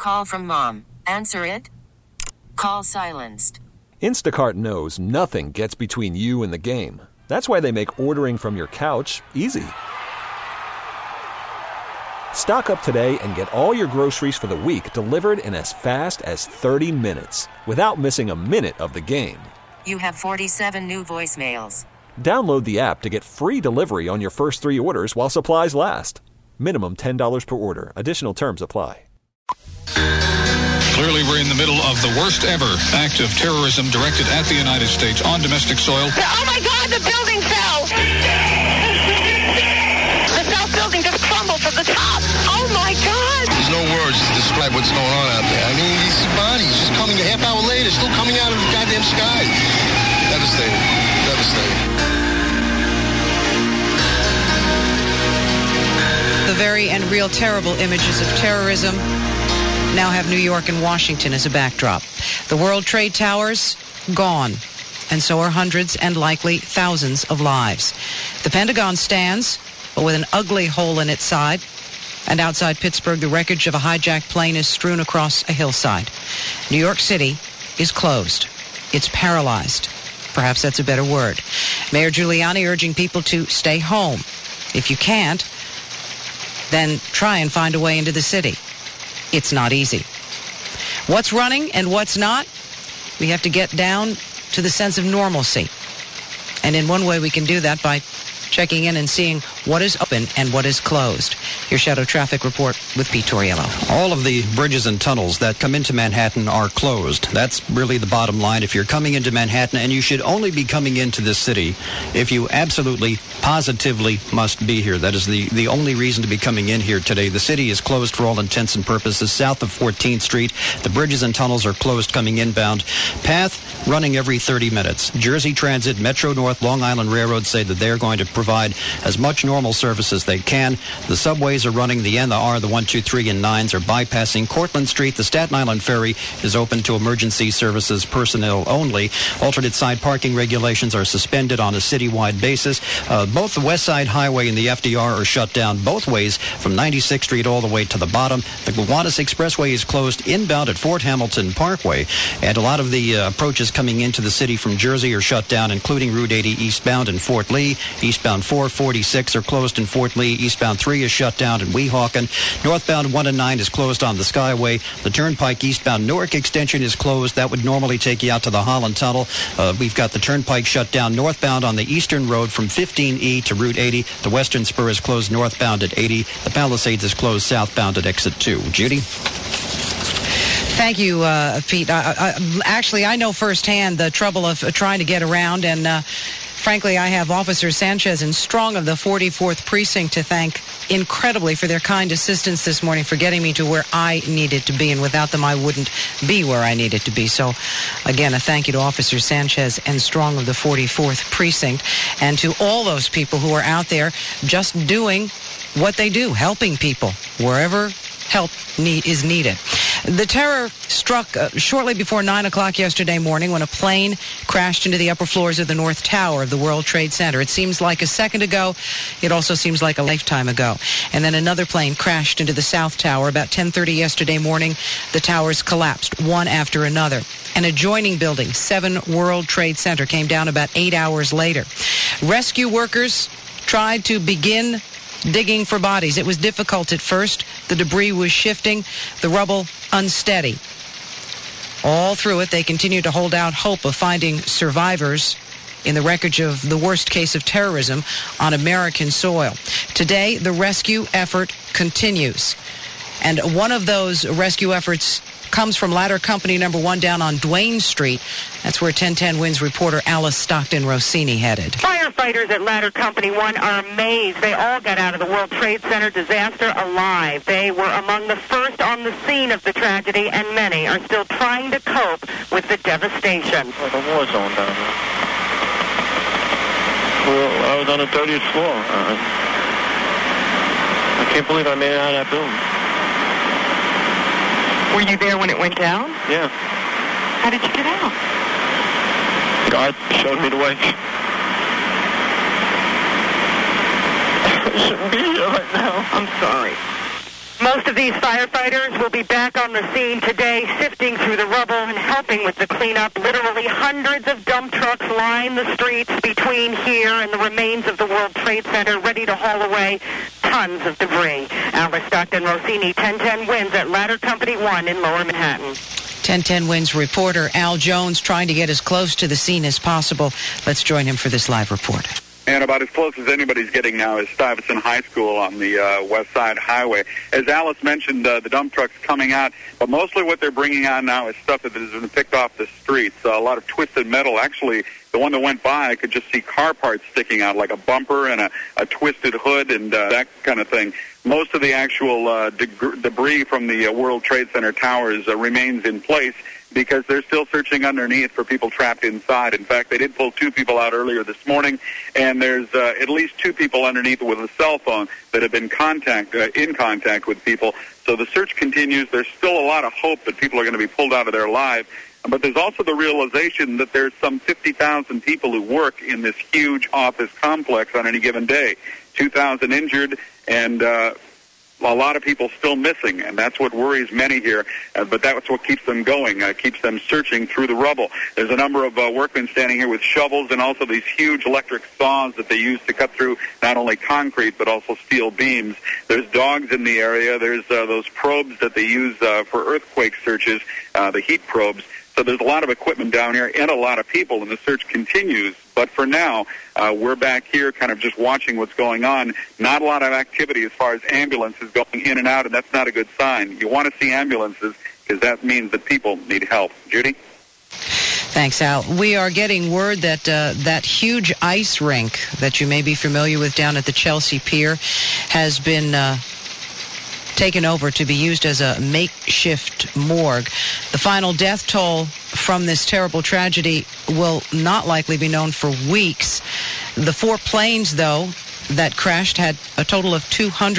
call from mom. Answer it. Call silenced. Instacart knows nothing gets between you and the game. That's why they make ordering from your couch easy. Stock up today and get all your groceries for the week delivered in as fast as 30 minutes without missing a minute of the game. You have 47 new voicemails. Download the app to get free delivery on your first 3 orders while supplies last. Minimum $10 per order. Additional terms apply. Clearly, we're in the middle of the worst ever act of terrorism directed at the United States on domestic soil. Oh, my God, the building fell! The South building just crumbled from the top. Oh, my God! There's no words to describe what's going on out there. I mean, these bodies just coming a half hour later, still coming out of the goddamn sky. Devastating. Devastating. The very and real terrible images of terrorism now have New York and Washington as a backdrop. The World Trade Towers, gone. And so are hundreds and likely thousands of lives. The Pentagon stands, but with an ugly hole in its side. And outside Pittsburgh, the wreckage of a hijacked plane is strewn across a hillside. New York City is closed. It's paralyzed. Perhaps that's a better word. Mayor Giuliani urging people to stay home. If you can't, then try and find a way into the city. It's not easy. What's running and what's not? We have to get down to the sense of normalcy. And in one way we can do that by checking in and seeing what is open and what is closed. Your Shadow Traffic Report with Pete Torriello. All of the bridges and tunnels that come into Manhattan are closed. That's really the bottom line. If you're coming into Manhattan, and you should only be coming into this city if you absolutely, positively must be here. That is the only reason to be coming in here today. The city is closed for all intents and purposes. South of 14th Street, the bridges and tunnels are closed coming inbound. Path running every 30 minutes. Jersey Transit, Metro North, Long Island Railroad say that they're going to provide as much normal service as they can. The subways are running. The N, the R, the 1, 2, 3, and 9s are bypassing Cortlandt Street. The Staten Island Ferry is open to emergency services personnel only. Alternate side parking regulations are suspended on a citywide basis. Both the West Side Highway and the FDR are shut down both ways from 96th Street all the way to the bottom. The Gowanus Expressway is closed inbound at Fort Hamilton Parkway. And a lot of the approaches coming into the city from Jersey are shut down, including Route 80 eastbound in Fort Lee. Eastbound 446 are closed in Fort Lee. Eastbound 3 is shut down in Weehawken. Northbound 1 and 9 is closed on the Skyway. The Turnpike eastbound Newark extension is closed. That would normally take you out to the Holland Tunnel. We've got the Turnpike shut down northbound on the Eastern Road from 15E to Route 80. The Western Spur is closed northbound at 80. The Palisades is closed southbound at Exit 2. Judy? Thank you, Pete. Actually, I know firsthand the trouble of trying to get around, and frankly, I have Officer Sanchez and Strong of the 44th Precinct to thank incredibly for their kind assistance this morning for getting me to where I needed to be, and without them, I wouldn't be where I needed to be. So, again, a thank you to Officer Sanchez and Strong of the 44th Precinct, and to all those people who are out there just doing what they do, helping people wherever help is needed. The terror struck shortly before 9 o'clock yesterday morning when a plane crashed into the upper floors of the North Tower of the World Trade Center. It seems like a second ago. It also seems like a lifetime ago. And then another plane crashed into the South Tower. About 10:30 yesterday morning, the towers collapsed, one after another. An adjoining building, 7 World Trade Center, came down about 8 hours later. Rescue workers tried to begin digging for bodies. It was difficult at first. The debris was shifting, the rubble unsteady. All through it, they continued to hold out hope of finding survivors in the wreckage of the worst case of terrorism on American soil. Today, the rescue effort continues. And one of those rescue efforts comes from Ladder Company number 1 down on Duane Street. That's where 1010 Wins reporter Alice Stockton-Rossini headed. Firefighters at Ladder Company 1 are amazed. They all got out of the World Trade Center disaster alive. They were among the first on the scene of the tragedy, and many are still trying to cope with the devastation. Like a war zone down there. Well, I was on the 30th floor. I can't believe I made it out of that building. Were you there when it went down? Yeah. How did you get out? God showed me the way. I shouldn't be here right now. I'm sorry. Most of these firefighters will be back on the scene today, sifting through the rubble and helping with the cleanup. Literally hundreds of dump trucks line the streets between here and the remains of the World Trade Center, ready to haul away tons of debris. Alice Stockton Rossini, 1010 Wins at Ladder Company 1 in Lower Manhattan. 1010 Wins reporter Al Jones trying to get as close to the scene as possible. Let's join him for this live report. And about as close as anybody's getting now is Stuyvesant High School on the West Side Highway. As Alice mentioned, the dump truck's coming out, but mostly what they're bringing out now is stuff that has been picked off the streets. A lot of twisted metal. Actually, the one that went by, I could just see car parts sticking out, like a bumper and a twisted hood and that kind of thing. Most of the actual debris from the World Trade Center towers remains in place, because they're still searching underneath for people trapped inside. In fact, they did pull 2 people out earlier this morning, and there's at least 2 people underneath with a cell phone that have been in contact with people. So the search continues. There's still a lot of hope that people are going to be pulled out of there alive. But there's also the realization that there's some 50,000 people who work in this huge office complex on any given day. 2,000 injured, and a lot of people still missing, and that's what worries many here. But that's what keeps them going, keeps them searching through the rubble. There's a number of workmen standing here with shovels and also these huge electric saws that they use to cut through not only concrete but also steel beams. There's dogs in the area. There's those probes that they use for earthquake searches, the heat probes. So there's a lot of equipment down here and a lot of people, and the search continues. But for now, we're back here kind of just watching what's going on. Not a lot of activity as far as ambulances going in and out, and that's not a good sign. You want to see ambulances because that means that people need help. Judy? Thanks, Al. We are getting word that that huge ice rink that you may be familiar with down at the Chelsea Pier has been taken over to be used as a makeshift morgue. The final death toll from this terrible tragedy will not likely be known for weeks. The 4 planes, though, that crashed had a total of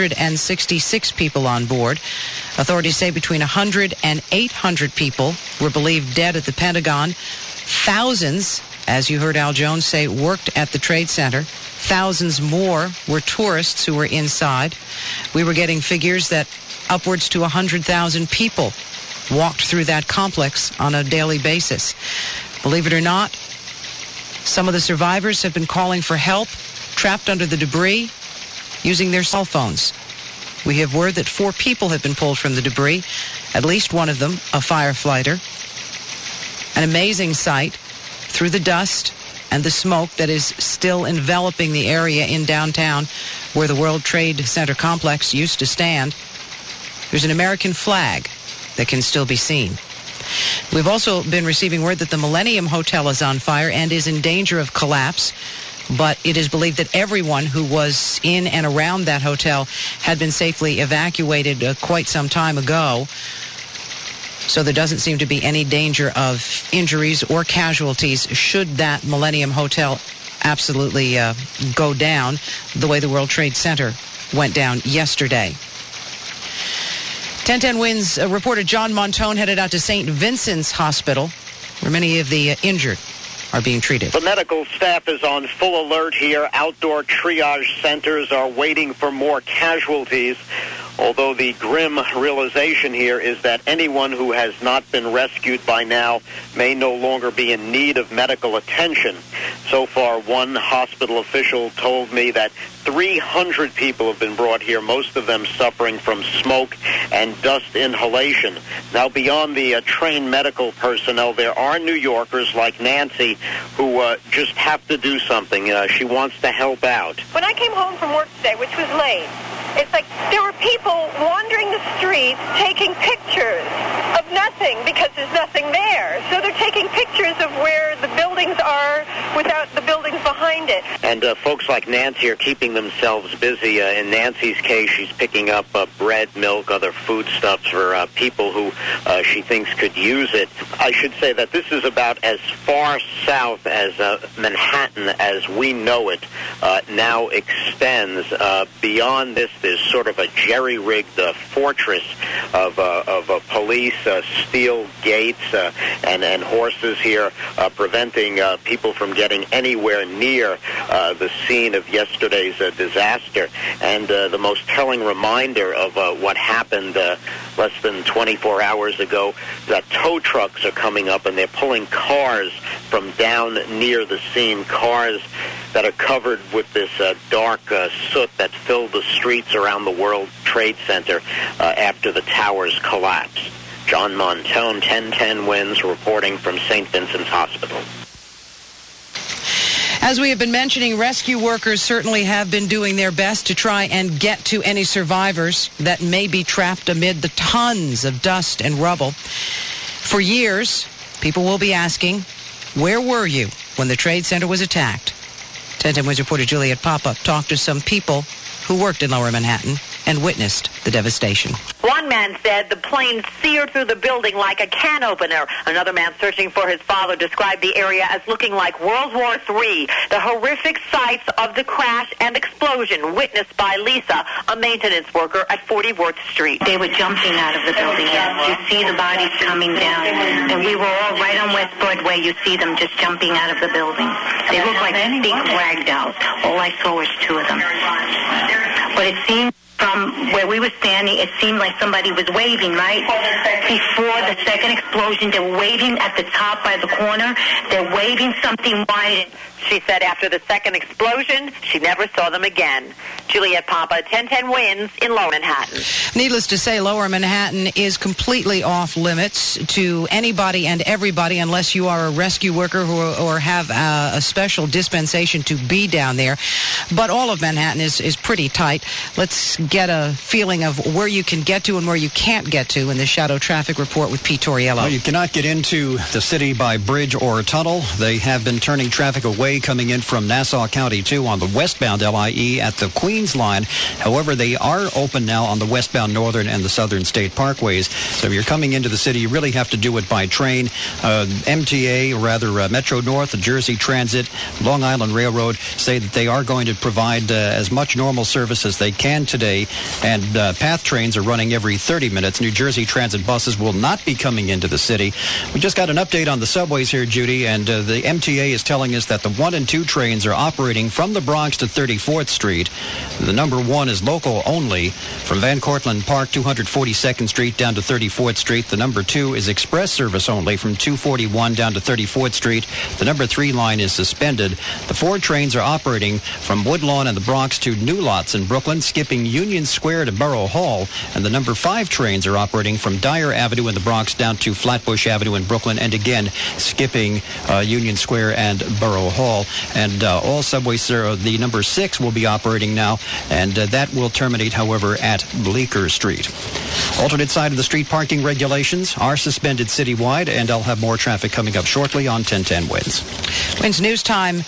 266 people on board. Authorities say between 100 and 800 people were believed dead at the Pentagon. Thousands, as you heard Al Jones say, worked at the Trade Center. Thousands more were tourists who were inside. We were getting figures that upwards to 100,000 people walked through that complex on a daily basis. Believe it or not, some of the survivors have been calling for help, trapped under the debris, using their cell phones. We have word that 4 people have been pulled from the debris, at least one of them a firefighter. An amazing sight through the dust and the smoke that is still enveloping the area in downtown where the World Trade Center complex used to stand. There's an American flag that can still be seen. We've also been receiving word that the Millennium Hotel is on fire and is in danger of collapse, but it is believed that everyone who was in and around that hotel had been safely evacuated quite some time ago. So there doesn't seem to be any danger of injuries or casualties should that Millennium Hotel absolutely go down the way the World Trade Center went down yesterday. 1010 Wins reporter John Montone headed out to St. Vincent's Hospital, where many of the injured are being treated. The medical staff is on full alert here. Outdoor triage centers are waiting for more casualties. Although the grim realization here is that anyone who has not been rescued by now may no longer be in need of medical attention. So far, one hospital official told me that 300 people have been brought here, most of them suffering from smoke and dust inhalation. Now, beyond the trained medical personnel, there are New Yorkers like Nancy who just have to do something. She wants to help out. When I came home from work today, which was late, it's like there were people wandering the streets taking pictures of nothing because there's nothing there. So they're taking pictures of where the buildings are without the buildings behind it. And folks like Nancy are keeping themselves busy. In Nancy's case, she's picking up bread, milk, other foodstuffs for people who she thinks could use it. I should say that this is about as far south as Manhattan as we know it now extends. Beyond this, there's sort of a jerry-rigged fortress of police police, steel gates, and horses here, preventing people from getting anywhere near the scene of yesterday's disaster. And the most telling reminder of what happened less than 24 hours ago, that tow trucks are coming up and they're pulling cars from down near the scene, cars that are covered with this dark soot that filled the streets around the World Trade Center after the towers collapsed. John Montone, 1010 Wins, reporting from St. Vincent's Hospital. As we have been mentioning, rescue workers certainly have been doing their best to try and get to any survivors that may be trapped amid the tons of dust and rubble. For years, people will be asking, where were you when the Trade Center was attacked? 1010 Wins reporter Juliet Papa talked to some people who worked in Lower Manhattan and witnessed the devastation. One man said the plane seared through the building like a can opener. Another man searching for his father described the area as looking like World War III. The horrific sights of the crash and explosion witnessed by Lisa, a maintenance worker at 40 Worth Street. They were jumping out of the building. You see the bodies coming down. And we were all right on West Broadway. You see them just jumping out of the building. They look like big rag dolls. All I saw was two of them. But it seemed from where we were standing, it seemed like somebody was waving, right? Before the second explosion, they were waving at the top by the corner. They're waving something white. She said after the second explosion, she never saw them again. Juliet Papa, 1010 Wins in Lower Manhattan. Needless to say, Lower Manhattan is completely off limits to anybody and everybody unless you are a rescue worker or have a special dispensation to be down there. But all of Manhattan is pretty tight. Let's get a feeling of where you can get to and where you can't get to in the Shadow Traffic Report with Pete Torriello. Well, you cannot get into the city by bridge or tunnel. They have been turning traffic away coming in from Nassau County, too, on the westbound LIE at the Queens line. However, they are open now on the westbound Northern and the Southern State Parkways. So if you're coming into the city, you really have to do it by train. Metro North, the Jersey Transit, Long Island Railroad say that they are going to provide as much normal service as they can today. And PATH trains are running every 30 minutes. New Jersey Transit buses will not be coming into the city. We just got an update on the subways here, Judy, and the MTA is telling us that the 1 and 2 trains are operating from the Bronx to 34th Street. The number 1 is local only from Van Cortlandt Park, 242nd Street down to 34th Street. The number 2 is express service only from 241 down to 34th Street. The number 3 line is suspended. The 4 trains are operating from Woodlawn and the Bronx to New Lots in Brooklyn, skipping Union Square to Borough Hall. And the number 5 trains are operating from Dyer Avenue in the Bronx down to Flatbush Avenue in Brooklyn, and again skipping Union Square and Borough Hall. And all subways, the number 6 will be operating now, and that will terminate, however, at Bleecker Street. Alternate side of the street parking regulations are suspended citywide, and I'll have more traffic coming up shortly on 1010 Wins. Wins News Time,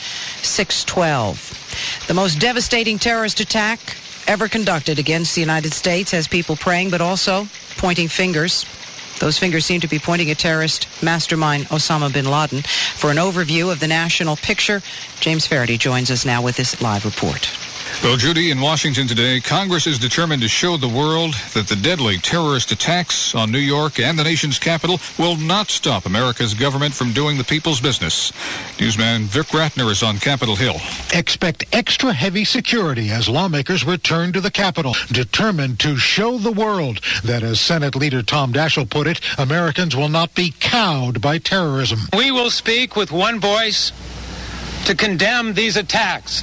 6:12. The most devastating terrorist attack ever conducted against the United States has people praying, but also pointing fingers. Those fingers seem to be pointing at terrorist mastermind Osama bin Laden. For an overview of the national picture, James Faraday joins us now with this live report. Well, Judy, in Washington today, Congress is determined to show the world that the deadly terrorist attacks on New York and the nation's capital will not stop America's government from doing the people's business. Newsman Vic Ratner is on Capitol Hill. Expect extra heavy security as lawmakers return to the Capitol, determined to show the world that, as Senate Leader Tom Daschle put it, Americans will not be cowed by terrorism. We will speak with one voice to condemn these attacks,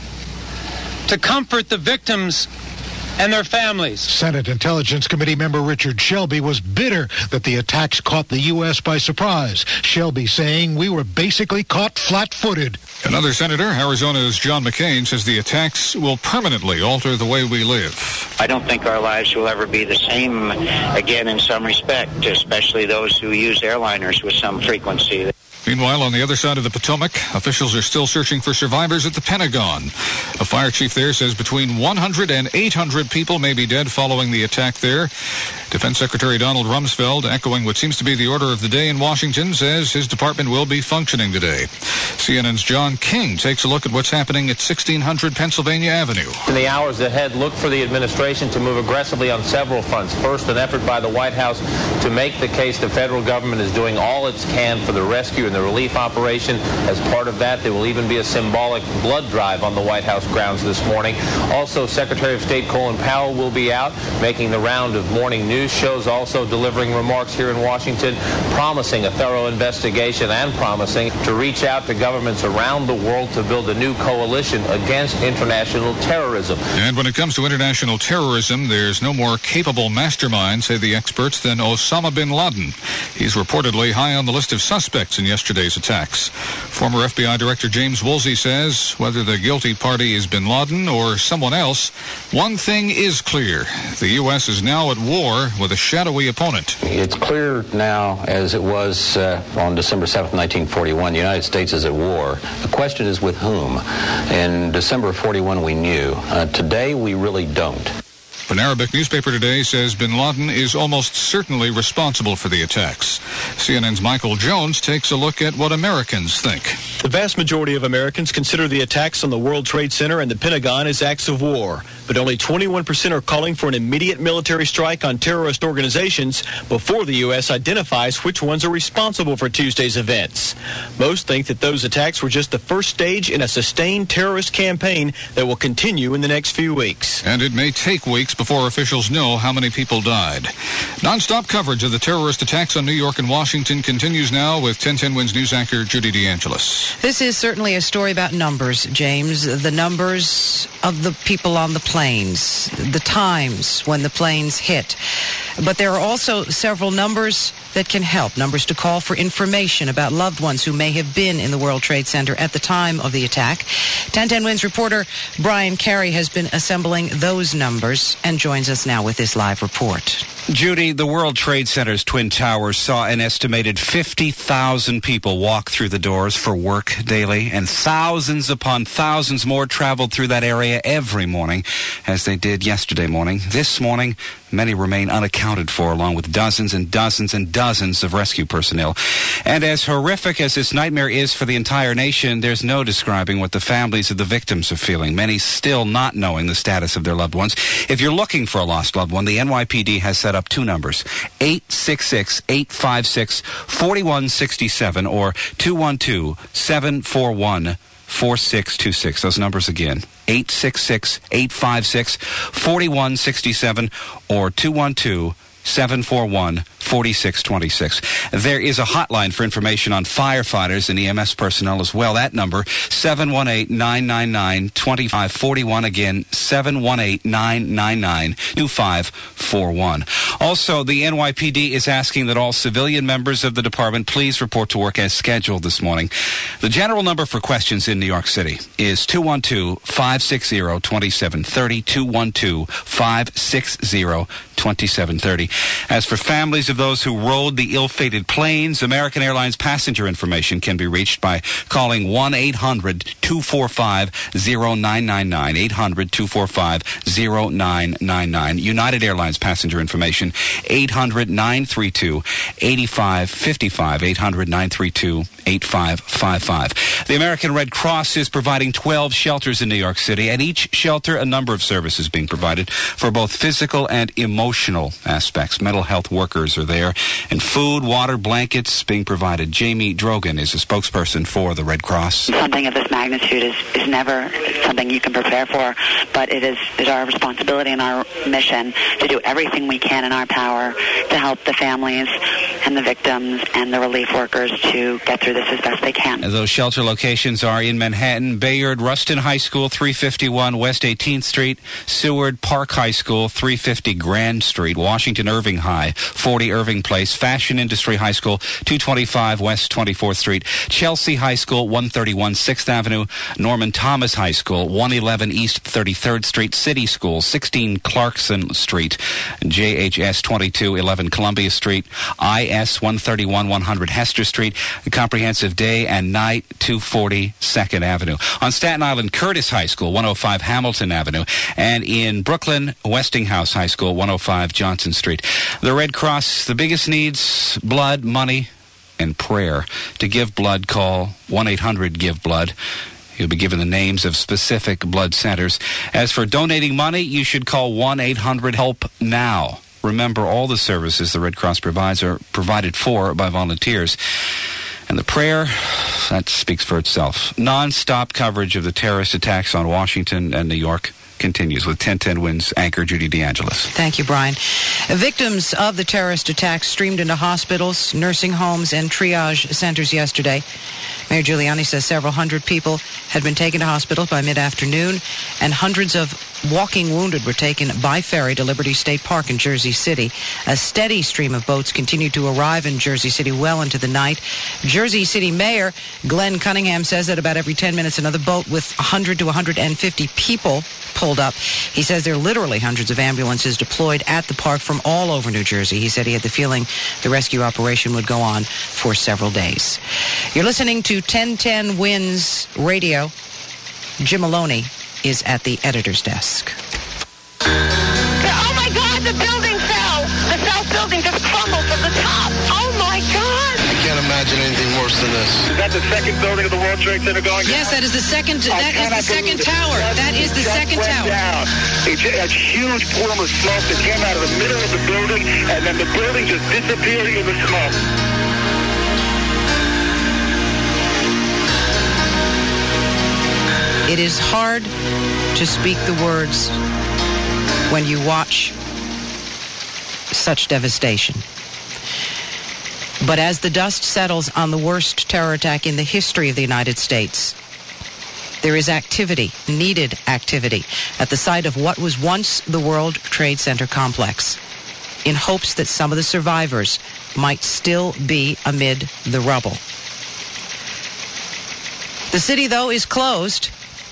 to comfort the victims and their families. Senate Intelligence Committee member Richard Shelby was bitter that the attacks caught the U.S. by surprise. Shelby saying we were basically caught flat-footed. Another senator, Arizona's John McCain, says the attacks will permanently alter the way we live. I don't think our lives will ever be the same again in some respect, especially those who use airliners with some frequency. Meanwhile, on the other side of the Potomac, officials are still searching for survivors at the Pentagon. A fire chief there says between 100 and 800 people may be dead following the attack there. Defense Secretary Donald Rumsfeld, echoing what seems to be the order of the day in Washington, says his department will be functioning today. CNN's John King takes a look at what's happening at 1600 Pennsylvania Avenue. In the hours ahead, look for the administration to move aggressively on several fronts. First, an effort by the White House to make the case the federal government is doing all it can for the rescue and the relief operation. As part of that, there will even be a symbolic blood drive on the White House grounds this morning. Also, Secretary of State Colin Powell will be out making the round of morning news shows, also delivering remarks here in Washington, promising a thorough investigation and promising to reach out to governments around the world to build a new coalition against international terrorism. And when it comes to international terrorism, there's no more capable mastermind, say the experts, than Osama bin Laden. He's reportedly high on the list of suspects in yesterday's attacks. Former FBI Director James Woolsey says whether the guilty party is bin Laden or someone else, one thing is clear. The U.S. is now at war with a shadowy opponent. It's clear now, as it was on December 7th, 1941, the United States is at war. The question is with whom? In December of 41, we knew. Today, we really don't. An Arabic newspaper today says bin Laden is almost certainly responsible for the attacks. CNN's Michael Jones takes a look at what Americans think. The vast majority of Americans consider the attacks on the World Trade Center and the Pentagon as acts of war, but only 21% are calling for an immediate military strike on terrorist organizations before the U.S. identifies which ones are responsible for Tuesday's events. Most think that those attacks were just the first stage in a sustained terrorist campaign that will continue in the next few weeks. And it may take weeks before officials know how many people died. Non-stop coverage of the terrorist attacks on New York and Washington continues now with 1010 Wins News anchor Judy DeAngelis. This is certainly a story about numbers, James. The numbers of the people on the planes, the times when the planes hit. But there are also several numbers that can help, numbers to call for information about loved ones who may have been in the World Trade Center at the time of the attack. 1010 Wins reporter Brian Carey has been assembling those numbers and joins us now with this live report. Judy, the World Trade Center's Twin Towers saw an estimated 50,000 people walk through the doors for work daily, and thousands upon thousands more traveled through that area every morning, as they did yesterday morning. This morning, many remain unaccounted for, along with dozens and dozens and dozens of rescue personnel. And as horrific as this nightmare is for the entire nation, there's no describing what the families of the victims are feeling, many still not knowing the status of their loved ones. If you're looking for a lost loved one, the NYPD has set up two numbers, 866-856-4167 or 212-741-4626. Those numbers again, 866-856-4167 or 212-741-4626. There is a hotline for information on firefighters and EMS personnel as well. That number, 718-999-2541. Again, 718-999-2541. Also, the NYPD is asking that all civilian members of the department please report to work as scheduled this morning. The general number for questions in New York City is 212-560-2730, 212-560-2730. As for families of those who rode the ill-fated planes, American Airlines passenger information can be reached by calling 1-800-245-0999, 800-245-0999. United Airlines passenger information, 800-932-8555, 800-932-8555. The American Red Cross is providing 12 shelters in New York City. At each shelter, a number of services being provided for both physical and emotional aspects. Mental health workers are there, and food, water, blankets being provided. Jamie Drogan is a spokesperson for the Red Cross. Something of this magnitude is never something you can prepare for, but it is our responsibility and our mission to do everything we can in our power to help the families and the victims and the relief workers to get through this as best they can. Those shelter locations are in Manhattan, Bayard, Ruston High School, 351 West 18th Street, Seward Park High School, 350 Grand Street, Washington Irving High, 40 Irving Place, Fashion Industry High School, 225 West 24th Street, Chelsea High School, 131 6th Avenue, Norman Thomas High School, 111 East 33rd Street, City School, 16 Clarkson Street, JHS 2211 Columbia Street, IM US 131 100 Hester Street, a comprehensive day and night 240 2nd Avenue. On Staten Island, Curtis High School, 105 Hamilton Avenue, and in Brooklyn, Westinghouse High School, 105 Johnson Street. The Red Cross, the biggest needs, blood, money, and prayer. To give blood, call 1-800-GIVE-BLOOD. You'll be given the names of specific blood centers. As for donating money, you should call 1-800-HELP-NOW. Remember, all the services the Red Cross provides are provided for by volunteers. And the prayer, that speaks for itself. Non-stop coverage of the terrorist attacks on Washington and New York continues with 1010 Wins anchor Judy DeAngelis. Thank you, Brian. Victims of the terrorist attacks streamed into hospitals, nursing homes, and triage centers yesterday. Mayor Giuliani says several hundred people had been taken to hospital by mid-afternoon, and hundreds of walking wounded were taken by ferry to Liberty State Park in Jersey City. A steady stream of boats continued to arrive in Jersey City well into the night. Jersey City Mayor Glenn Cunningham says that about every 10 minutes another boat with 100 to 150 people pulled up. He says there are literally hundreds of ambulances deployed at the park from all over New Jersey. He said he had the feeling the rescue operation would go on for several days. You're listening to 1010 Wins Radio. Jim Maloney is at the editor's desk. Oh, my God, the building fell. The south building just crumbled from the top. Oh, my God. I can't imagine anything worse than this. Is that the second building of the World Trade Center going down? Yes, that is the second. That is the second tower. That is the second tower. Down. It's a huge plume of smoke that came out of the middle of the building, and then the building just disappeared in the smoke. It is hard to speak the words when you watch such devastation. But as the dust settles on the worst terror attack in the history of the United States, there is activity, needed activity, at the site of what was once the World Trade Center complex, in hopes that some of the survivors might still be amid the rubble. The city, though, is closed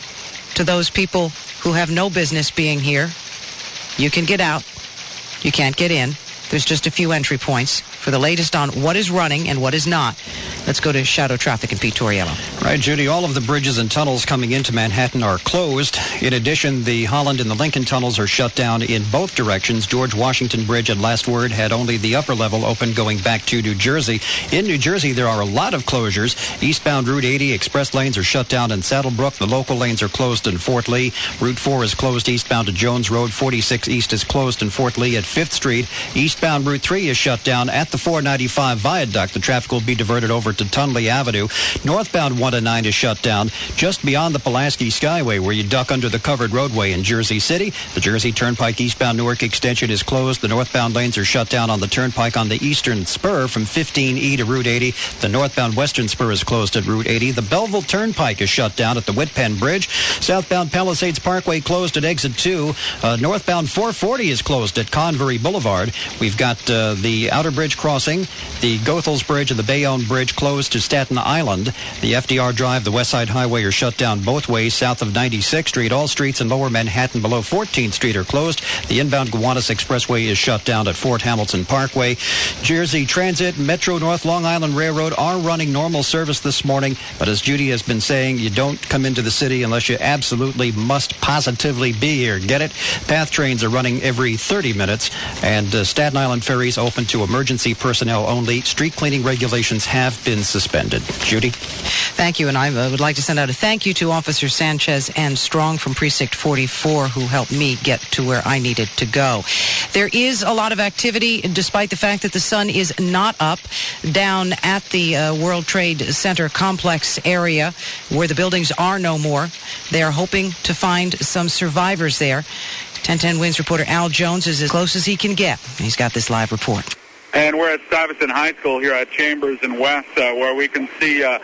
to those people who have no business being here. You can get out. You can't get in. There's just a few entry points. For the latest on what is running and what is not, let's go to Shadow Traffic and Pete Torriello. Right, Judy, all of the bridges and tunnels coming into Manhattan are closed. In addition, the Holland and the Lincoln tunnels are shut down in both directions. George Washington Bridge, at last word, had only the upper level open going back to New Jersey. In New Jersey, there are a lot of closures. Eastbound Route 80 express lanes are shut down in Saddlebrook. The local lanes are closed in Fort Lee. Route 4 is closed eastbound to Jones Road. 46 East is closed in Fort Lee at 5th Street. Eastbound Route 3 is shut down at the 495 viaduct. The traffic will be diverted over to Tunley Avenue. Northbound 109 is shut down just beyond the Pulaski Skyway, where you duck under the covered roadway in Jersey City. The Jersey Turnpike eastbound Newark extension is closed. The northbound lanes are shut down on the Turnpike on the eastern spur from 15E to Route 80. The northbound western spur is closed at Route 80. The Belleville Turnpike is shut down at the Whitpen Bridge. Southbound Palisades Parkway closed at exit 2. Northbound 440 is closed at Convery Boulevard. We've got the Outer Bridge crossing, the Goethals Bridge and the Bayonne Bridge closed to Staten Island. The FDR Drive, the West Side Highway are shut down both ways south of 96th Street. All streets in lower Manhattan below 14th Street are closed. The inbound Gowanus Expressway is shut down at Fort Hamilton Parkway. Jersey Transit, Metro North, Long Island Railroad are running normal service this morning, but as Judy has been saying, you don't come into the city unless you absolutely must positively be here. Get it? PATH trains are running every 30 minutes, and Staten Island ferries open to emergency personnel only. Street cleaning regulations have been suspended. Judy? Thank you, and I would like to send out a thank you to Officer Sanchez and Strong from Precinct 44 who helped me get to where I needed to go. There is a lot of activity, despite the fact that the sun is not up, down at the World Trade Center complex area where the buildings are no more. They are hoping to find some survivors there. 1010 Wins reporter Al Jones is as close as he can get. He's got this live report. And we're at Stuyvesant High School here at Chambers and West, where we can see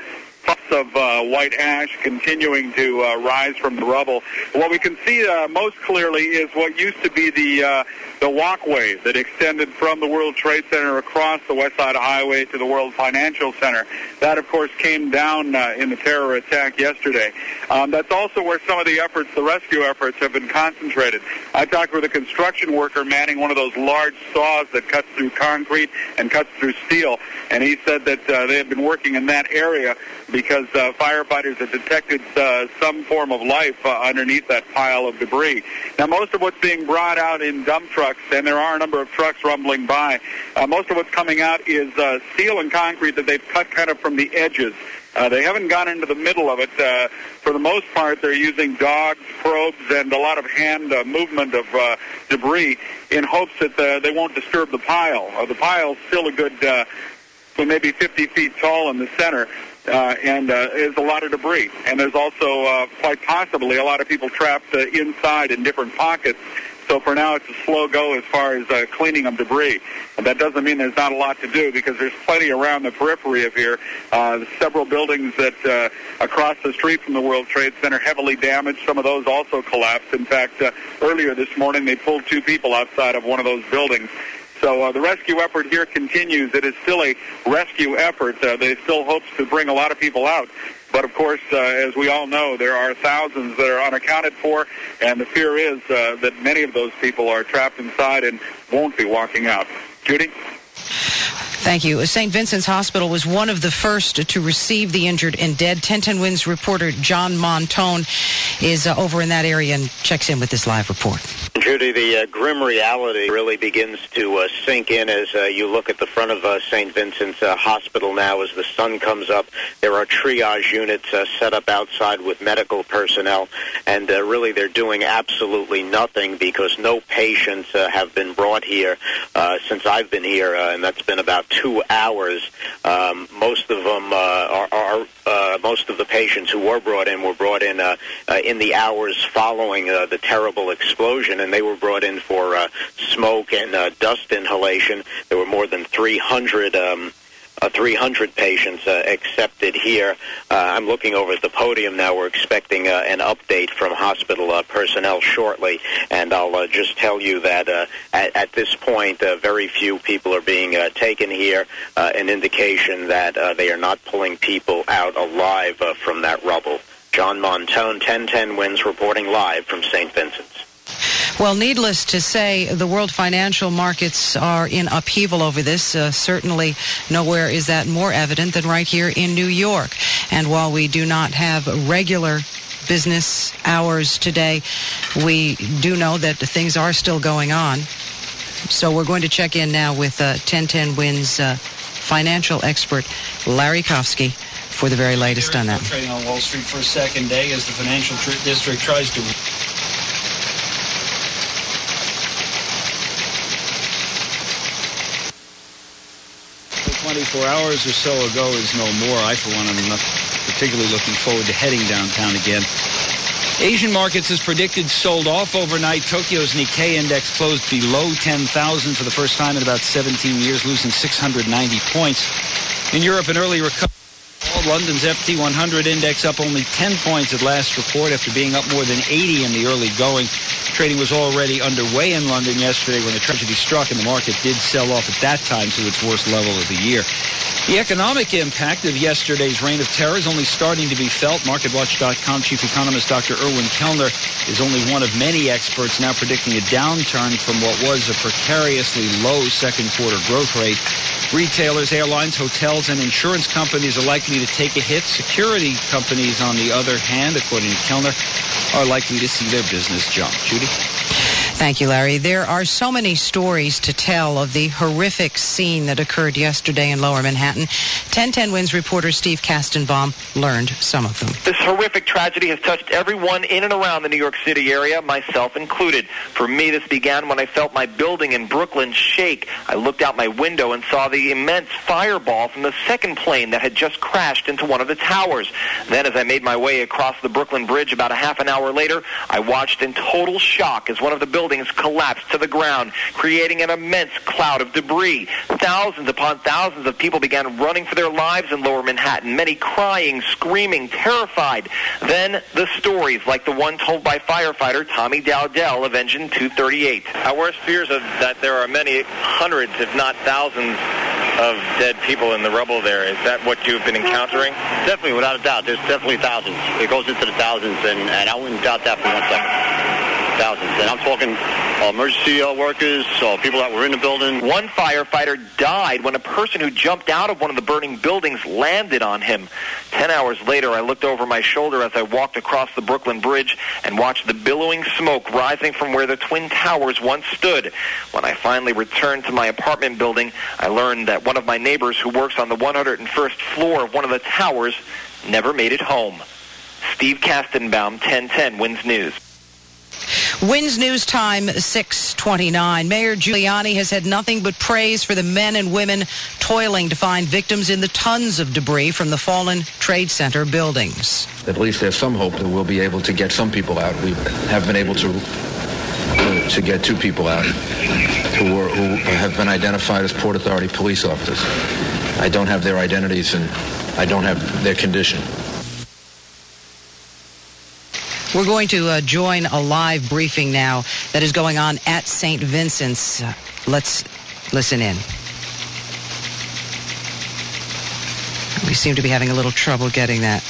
puffs of white ash continuing to rise from the rubble. What we can see most clearly is what used to be the walkway that extended from the World Trade Center across the West Side Highway to the World Financial Center. That, of course, came down in the terror attack yesterday. That's also where some of the efforts, the rescue efforts, have been concentrated. I talked with a construction worker manning one of those large saws that cuts through concrete and cuts through steel, and he said that they had been working in that area because firefighters had detected some form of life underneath that pile of debris. Now, most of what's being brought out in dump trucks, and there are a number of trucks rumbling by, most of what's coming out is steel and concrete that they've cut kind of from the edges. They haven't gone into the middle of it. For the most part, they're using dogs, probes, and a lot of hand movement of debris in hopes that they won't disturb the pile. The pile's still a good maybe 50 feet tall in the center. And there's a lot of debris. And there's also quite possibly a lot of people trapped inside in different pockets. So for now, it's a slow go as far as cleaning of debris. And that doesn't mean there's not a lot to do, because there's plenty around the periphery of here. Several buildings that across the street from the World Trade Center heavily damaged. Some of those also collapsed. In fact, earlier this morning, they pulled 2 people outside of one of those buildings. So the rescue effort here continues. It is still a rescue effort. They still hopes to bring a lot of people out. But, of course, as we all know, there are thousands that are unaccounted for, and the fear is that many of those people are trapped inside and won't be walking out. Judy? Thank you. St. Vincent's Hospital was one of the first to receive the injured and dead. 1010 Wins reporter John Montone is over in that area and checks in with this live report. Judy, the grim reality really begins to sink in as you look at the front of St. Vincent's Hospital now. As the sun comes up, there are triage units set up outside with medical personnel, and really they're doing absolutely nothing because no patients have been brought here since I've been here, and that's been about 2 hours. Most of them most of the patients who were brought in in the hours following the terrible explosion, and they were brought in for smoke and dust inhalation. There were more than 300 patients accepted here. I'm looking over at the podium now. We're expecting an update from hospital personnel shortly, and I'll just tell you that at this point, very few people are being taken here, an indication that they are not pulling people out alive from that rubble. John Montone, 1010 Wins, reporting live from St. Vincent's. Well, needless to say, the world financial markets are in upheaval over this. Certainly nowhere is that more evident than right here in New York. And while we do not have regular business hours today, we do know that things are still going on. So we're going to check in now with 1010 Wins financial expert Larry Kofsky for the very latest on that. Trading on Wall Street for a second day as the financial district tries to... 24 hours or so ago is no more. I, for one, am not particularly looking forward to heading downtown again. Asian markets, as predicted, sold off overnight. Tokyo's Nikkei index closed below 10,000 for the first time in about 17 years, losing 690 points. In Europe, an early recovery. London's FT100 index up only 10 points at last report after being up more than 80 in the early going. Trading was already underway in London yesterday when the tragedy struck, and the market did sell off at that time to its worst level of the year. The economic impact of yesterday's reign of terror is only starting to be felt. MarketWatch.com chief economist Dr. Erwin Kellner is only one of many experts now predicting a downturn from what was a precariously low second quarter growth rate. Retailers, airlines, hotels, and insurance companies are likely to take a hit. Security companies, on the other hand, according to Kellner, are likely to see their business jump. Judy? Thank you, Larry. There are so many stories to tell of the horrific scene that occurred yesterday in Lower Manhattan. 1010 Wins reporter Steve Kastenbaum learned some of them. This horrific tragedy has touched everyone in and around the New York City area, myself included. For me, this began when I felt my building in Brooklyn shake. I looked out my window and saw the immense fireball from the second plane that had just crashed into one of the towers. Then, as I made my way across the Brooklyn Bridge about a half an hour later, I watched in total shock as one of the buildings buildings collapsed to the ground, creating an immense cloud of debris. Thousands upon thousands of people began running for their lives in Lower Manhattan, many crying, screaming, terrified. Then the stories, like the one told by firefighter Tommy Dowdell of Engine 238. Our worst fears are that there are many hundreds, if not thousands, of dead people in the rubble there. Is that what you've been encountering? Definitely, without a doubt. There's definitely thousands. It goes into the thousands, and I wouldn't doubt that for 1 second. Thousands. And I'm talking emergency workers, people that were in the building. One firefighter died when a person who jumped out of one of the burning buildings landed on him. 10 hours later, I looked over my shoulder as I walked across the Brooklyn Bridge and watched the billowing smoke rising from where the Twin Towers once stood. When I finally returned to my apartment building, I learned that one of my neighbors who works on the 101st floor of one of the towers never made it home. Steve Kastenbaum, 1010 WINS News. WINS News Time, 6:29. Mayor Giuliani has had nothing but praise for the men and women toiling to find victims in the tons of debris from the fallen Trade Center buildings. At least there's some hope that we'll be able to get some people out. We have been able to get 2 people out who have been identified as Port Authority police officers. I don't have their identities and I don't have their condition. We're going to join a live briefing now that is going on at St. Vincent's. Let's listen in. We seem to be having a little trouble getting that.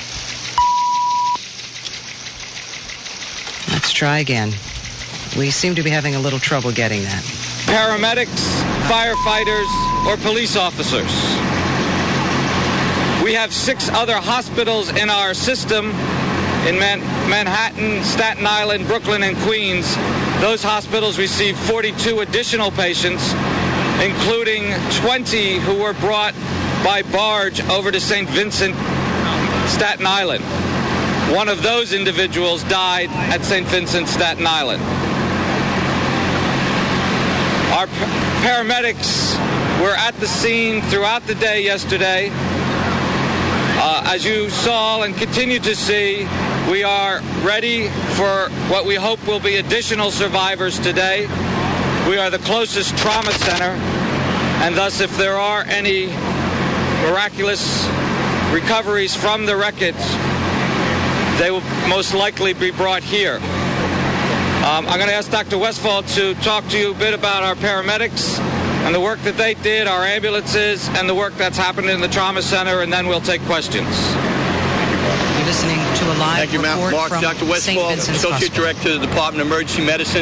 Let's try again. We seem to be having a little trouble getting that. Paramedics, firefighters, or police officers. We have 6 other hospitals in our system in Manhattan, Staten Island, Brooklyn, and Queens. Those hospitals received 42 additional patients, including 20 who were brought by barge over to St. Vincent, Staten Island. One of those individuals died at St. Vincent, Staten Island. Our paramedics were at the scene throughout the day yesterday. As you saw and continue to see, we are ready for what we hope will be additional survivors today. We are the closest trauma center, and thus if there are any miraculous recoveries from the wreckage, they will most likely be brought here. I'm going to ask Dr. Westphal to talk to you a bit about our paramedics and the work that they did, our ambulances, and the work that's happened in the trauma center, and then we'll take questions. You're listening to a live Thank you, report Mark. from Dr. Westphal, Associate Director of the Department of Emergency Medicine.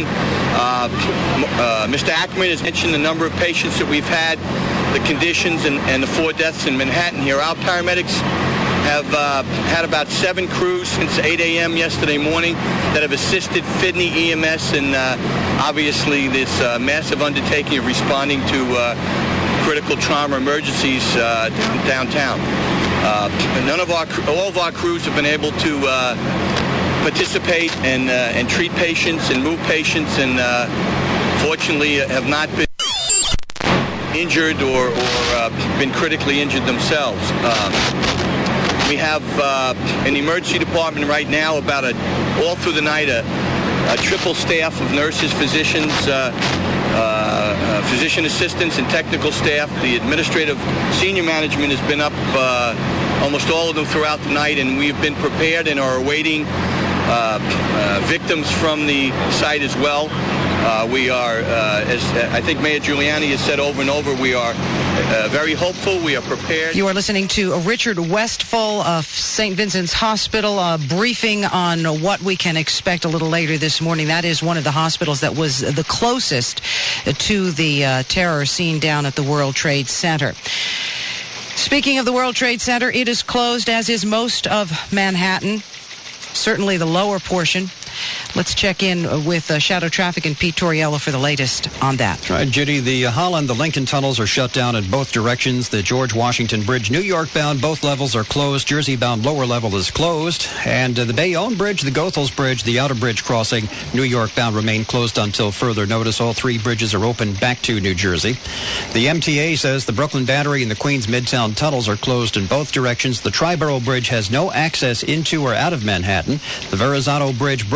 Mr. Ackerman has mentioned the number of patients that we've had, the conditions, and the 4 deaths in Manhattan here. Our paramedics have had about 7 crews since 8 a.m. yesterday morning that have assisted Fidney EMS in obviously this massive undertaking of responding to critical trauma emergencies downtown. All of our crews have been able to participate and treat patients and move patients, and fortunately have not been injured or been critically injured themselves. We have in the emergency department right now all through the night a triple staff of nurses, physicians, physician assistants, and technical staff. The administrative senior management has been up almost all of them throughout the night, and we've been prepared and are awaiting victims from the site as well. We are, as I think Mayor Giuliani has said over and over, we are very hopeful. We are prepared. You are listening to Richard Westphal of St. Vincent's Hospital, a briefing on what we can expect a little later this morning. That is one of the hospitals that was the closest to the terror scene down at the World Trade Center. Speaking of the World Trade Center, it is closed, as is most of Manhattan, certainly the lower portion. Let's check in with Shadow Traffic and Pete Torriello for the latest on that. That's right, Judy. The Holland, the Lincoln tunnels are shut down in both directions. The George Washington Bridge, New York bound, both levels are closed. Jersey bound lower level is closed. And the Bayonne Bridge, the Goethals Bridge, the outer bridge crossing, New York bound, remain closed until further notice. All 3 bridges are open back to New Jersey. The MTA says the Brooklyn Battery and the Queens Midtown tunnels are closed in both directions. The Triborough Bridge has no access into or out of Manhattan. The Verrazano Bridge, Brooklyn bound,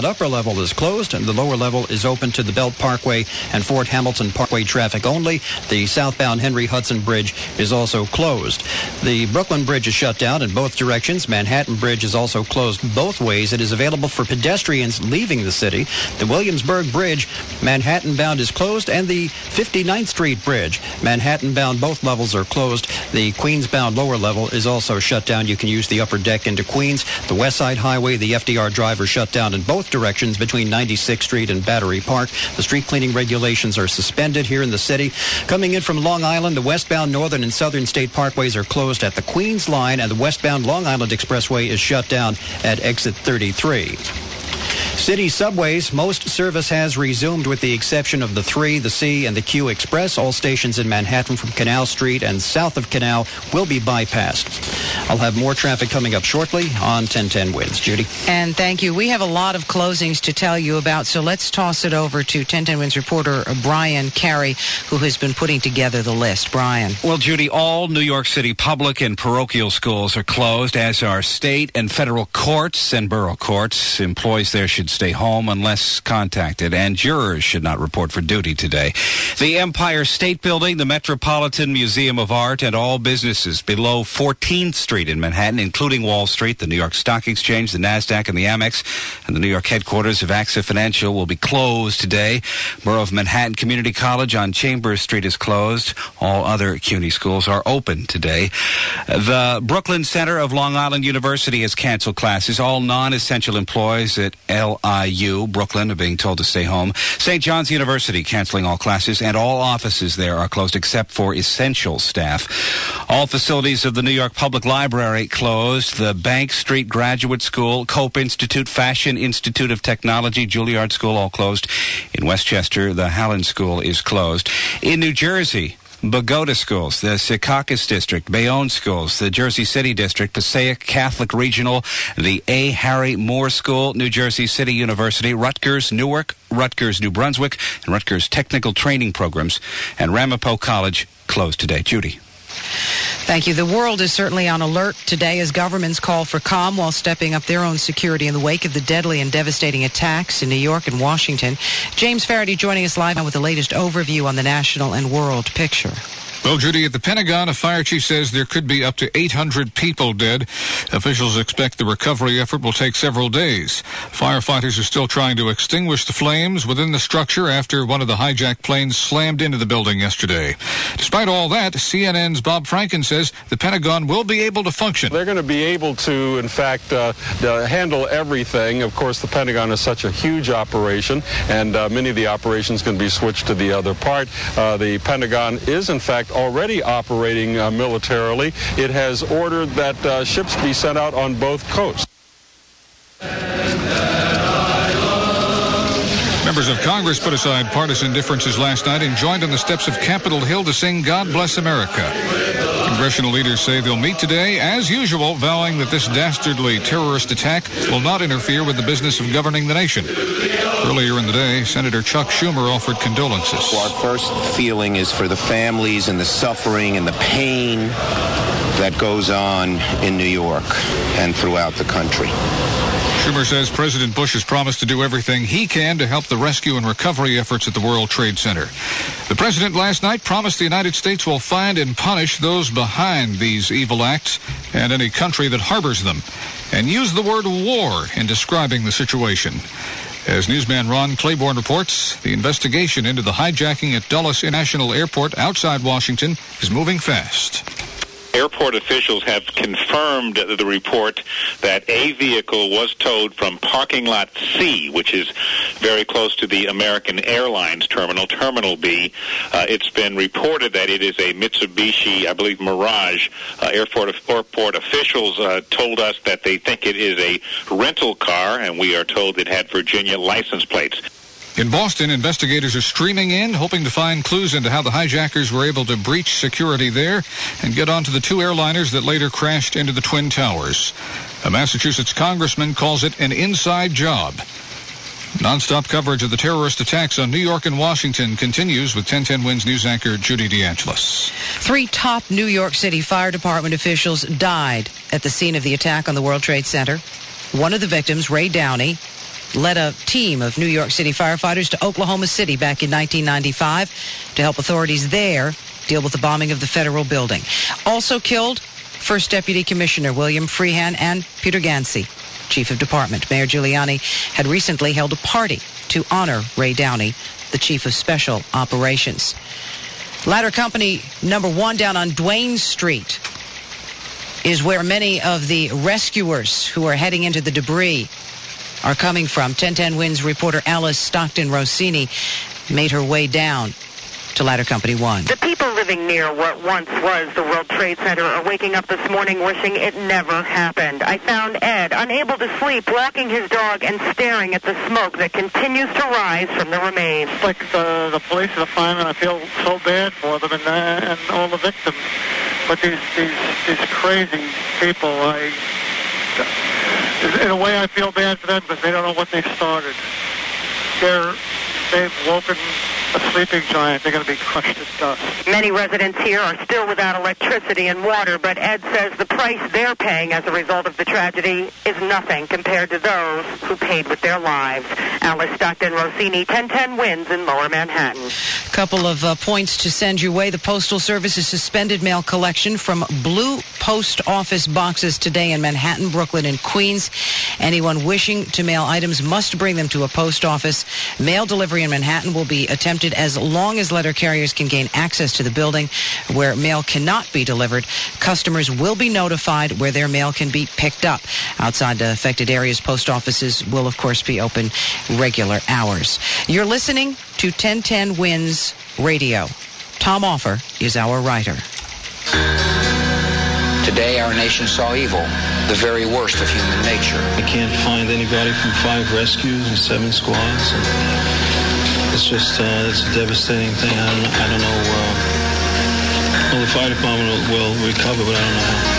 southbound upper level is closed, and the lower level is open to the Belt Parkway and Fort Hamilton Parkway traffic only. The southbound Henry Hudson Bridge is also closed. The Brooklyn Bridge is shut down in both directions. Manhattan Bridge is also closed both ways. It is available for pedestrians leaving the city. The Williamsburg Bridge, Manhattan bound, is closed, and the 59th Street Bridge, Manhattan bound, both levels are closed. The Queens bound lower level is also shut down. You can use the upper deck into Queens. The West Side Highway, the FDR Drive, are shut down in both directions between 96th Street and Battery Park. The street cleaning regulations are suspended here in the city. Coming in from Long Island, the westbound Northern and Southern State Parkways are closed at the Queens line, and the westbound Long Island Expressway is shut down at exit 33. City subways, most service has resumed with the exception of the 3, the C, and the Q Express. All stations in Manhattan from Canal Street and south of Canal will be bypassed. I'll have more traffic coming up shortly on 1010 Wins. Judy. And thank you. We have a lot of closings to tell you about, so let's toss it over to 1010 Wins reporter Brian Carey, who has been putting together the list. Brian. Well, Judy, all New York City public and parochial schools are closed, as are state and federal courts and borough courts. Employees there should stay home unless contacted, and jurors should not report for duty today. The Empire State Building, the Metropolitan Museum of Art, and all businesses below 14th Street in Manhattan, including Wall Street, the New York Stock Exchange, the NASDAQ, and the Amex, and the New York headquarters of AXA Financial will be closed today. Borough of Manhattan Community College on Chambers Street is closed. All other CUNY schools are open today. The Brooklyn Center of Long Island University has canceled classes. All non-essential employees at LIU, Brooklyn, are being told to stay home. St. John's University canceling all classes, and all offices there are closed except for essential staff. All facilities of the New York Public Library closed. The Bank Street Graduate School, Cope Institute, Fashion Institute of Technology, Juilliard School, all closed. In Westchester, the Halland School is closed. In New Jersey, Bogota schools, the Secaucus District, Bayonne schools, the Jersey City District, Passaic Catholic Regional, the A. Harry Moore School, New Jersey City University, Rutgers Newark, Rutgers New Brunswick, and Rutgers Technical Training Programs, and Ramapo College closed today. Judy. Thank you. The world is certainly on alert today as governments call for calm while stepping up their own security in the wake of the deadly and devastating attacks in New York and Washington. James Faraday joining us live with the latest overview on the national and world picture. Well, Judy, at the Pentagon, a fire chief says there could be up to 800 people dead. Officials expect the recovery effort will take several days. Firefighters are still trying to extinguish the flames within the structure after one of the hijacked planes slammed into the building yesterday. Despite all that, CNN's Bob Franken says the Pentagon will be able to function. They're going to be able to, in fact, handle everything. Of course, the Pentagon is such a huge operation, and many of the operations can be switched to the other part. The Pentagon is, in fact, already operating militarily. It has ordered that ships be sent out on both coasts. Members of Congress put aside partisan differences last night and joined on the steps of Capitol Hill to sing God Bless America. Congressional leaders say they'll meet today, as usual, vowing that this dastardly terrorist attack will not interfere with the business of governing the nation. Earlier in the day, Senator Chuck Schumer offered condolences. Our first feeling is for the families and the suffering and the pain that goes on in New York and throughout the country. Schumer says President Bush has promised to do everything he can to help the rescue and recovery efforts at the World Trade Center. The president last night promised the United States will find and punish those behind these evil acts and any country that harbors them, and used the word war in describing the situation. As newsman Ron Claiborne reports, the investigation into the hijacking at Dulles International Airport outside Washington is moving fast. Airport officials have confirmed the report that a vehicle was towed from parking lot C, which is very close to the American Airlines terminal, Terminal B. It's been reported that it is a Mitsubishi, I believe, Mirage. Airport officials told us that they think it is a rental car, and we are told it had Virginia license plates. In Boston, investigators are streaming in, hoping to find clues into how the hijackers were able to breach security there and get onto the two airliners that later crashed into the Twin Towers. A Massachusetts congressman calls it an inside job. Non-stop coverage of the terrorist attacks on New York and Washington continues with 1010 Wins News anchor Judy DeAngelis. 3 top New York City Fire Department officials died at the scene of the attack on the World Trade Center. One of the victims, Ray Downey, led a team of New York City firefighters to Oklahoma City back in 1995 to help authorities there deal with the bombing of the federal building. Also killed, First Deputy Commissioner William Freehan and Peter Gansey, Chief of Department. Mayor Giuliani had recently held a party to honor Ray Downey, the Chief of Special Operations. Ladder Company number 1 down on Duane Street is where many of the rescuers who are heading into the debris are coming from. 1010 Wins reporter Alice Stockton Rossini made her way down to Ladder Company 1. The people living near what once was the World Trade Center are waking up this morning wishing it never happened. I found Ed, unable to sleep, walking his dog and staring at the smoke that continues to rise from the remains. Like the police and the firemen, I feel so bad for them and all the victims. But these crazy people, in a way I feel bad for them because they don't know what they've started. They've woken a sleeping giant. They're going to be crushed to dust. Many residents here are still without electricity and water, but Ed says the price they're paying as a result of the tragedy is nothing compared to those who paid with their lives. Alice Stockton Rossini, 1010 Wins in Lower Manhattan. Couple of points to send your way. The Postal Service has suspended mail collection from blue post office boxes today in Manhattan, Brooklyn, and Queens. Anyone wishing to mail items must bring them to a post office. Mail delivery in Manhattan will be attempted as long as letter carriers can gain access to the building. Where mail cannot be delivered, customers will be notified where their mail can be picked up. Outside the affected areas, post offices will, of course, be open regular hours. You're listening to 1010 Wins Radio. Tom Offer is our writer. Today, our nation saw evil, the very worst of human nature. I can't find anybody from 5 rescues and 7 squads. It's just, it's a devastating thing. I don't know. Well, the fire department will recover, but I don't know how.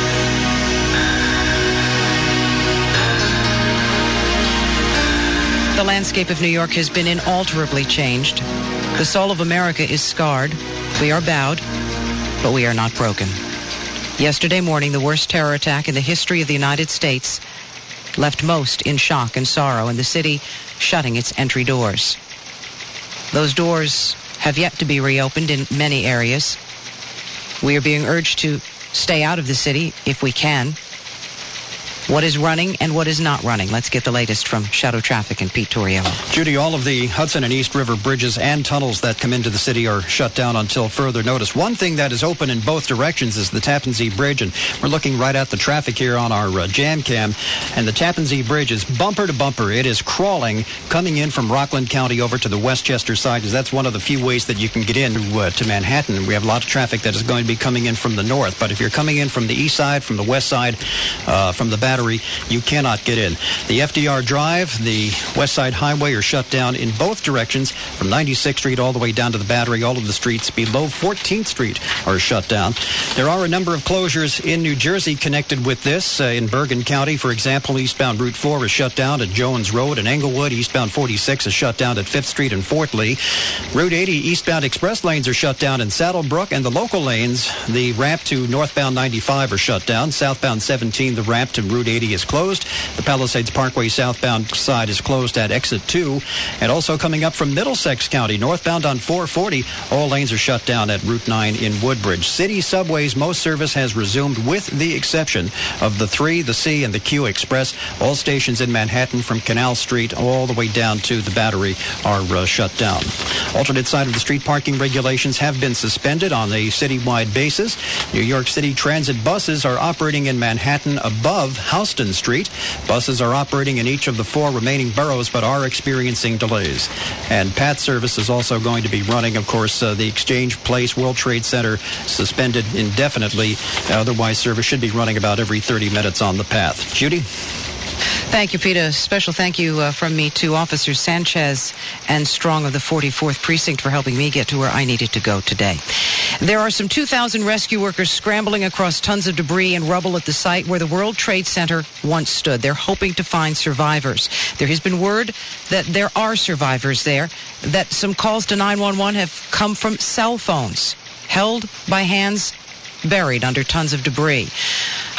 The landscape of New York has been inalterably changed. The soul of America is scarred. We are bowed, but we are not broken. Yesterday morning, the worst terror attack in the history of the United States left most in shock and sorrow, and the city shutting its entry doors. Those doors have yet to be reopened in many areas. We are being urged to stay out of the city if we can. What is running and what is not running? Let's get the latest from Shadow Traffic and Pete Torriello. Judy, all of the Hudson and East River bridges and tunnels that come into the city are shut down until further notice. One thing that is open in both directions is the Tappan Zee Bridge, and we're looking right at the traffic here on our jam cam. And the Tappan Zee Bridge is bumper to bumper. It is crawling, coming in from Rockland County over to the Westchester side, because that's one of the few ways that you can get in to Manhattan. We have a lot of traffic that is going to be coming in from the north. But if you're coming in from the east side, from the west side, from the Battery, you cannot get in. The FDR Drive, the West Side Highway are shut down in both directions from 96th Street all the way down to the Battery. All of the streets below 14th Street are shut down. There are a number of closures in New Jersey connected with this. In Bergen County, for example, eastbound Route 4 is shut down at Jones Road. In Englewood, eastbound 46 is shut down at 5th Street and Fort Lee. Route 80 eastbound express lanes are shut down in Saddlebrook, and the local lanes, the ramp to northbound 95 are shut down. Southbound 17, the ramp to Route 80 is closed. The Palisades Parkway southbound side is closed at exit 2. And also coming up from Middlesex County, northbound on 440, all lanes are shut down at Route 9 in Woodbridge. City subways, most service has resumed with the exception of the 3, the C, and the Q Express. All stations in Manhattan from Canal Street all the way down to the Battery are shut down. Alternate side of the street parking regulations have been suspended on a citywide basis. New York City Transit buses are operating in Manhattan above Houston Street. Buses are operating in each of the 4 remaining boroughs but are experiencing delays. And PATH service is also going to be running. Of course, the Exchange Place World Trade Center suspended indefinitely. Otherwise, service should be running about every 30 minutes on the PATH. Judy? Thank you, Peter. Special thank you from me to Officers Sanchez and Strong of the 44th Precinct for helping me get to where I needed to go today. There are some 2,000 rescue workers scrambling across tons of debris and rubble at the site where the World Trade Center once stood. They're hoping to find survivors. There has been word that there are survivors there, that some calls to 911 have come from cell phones held by hands buried under tons of debris.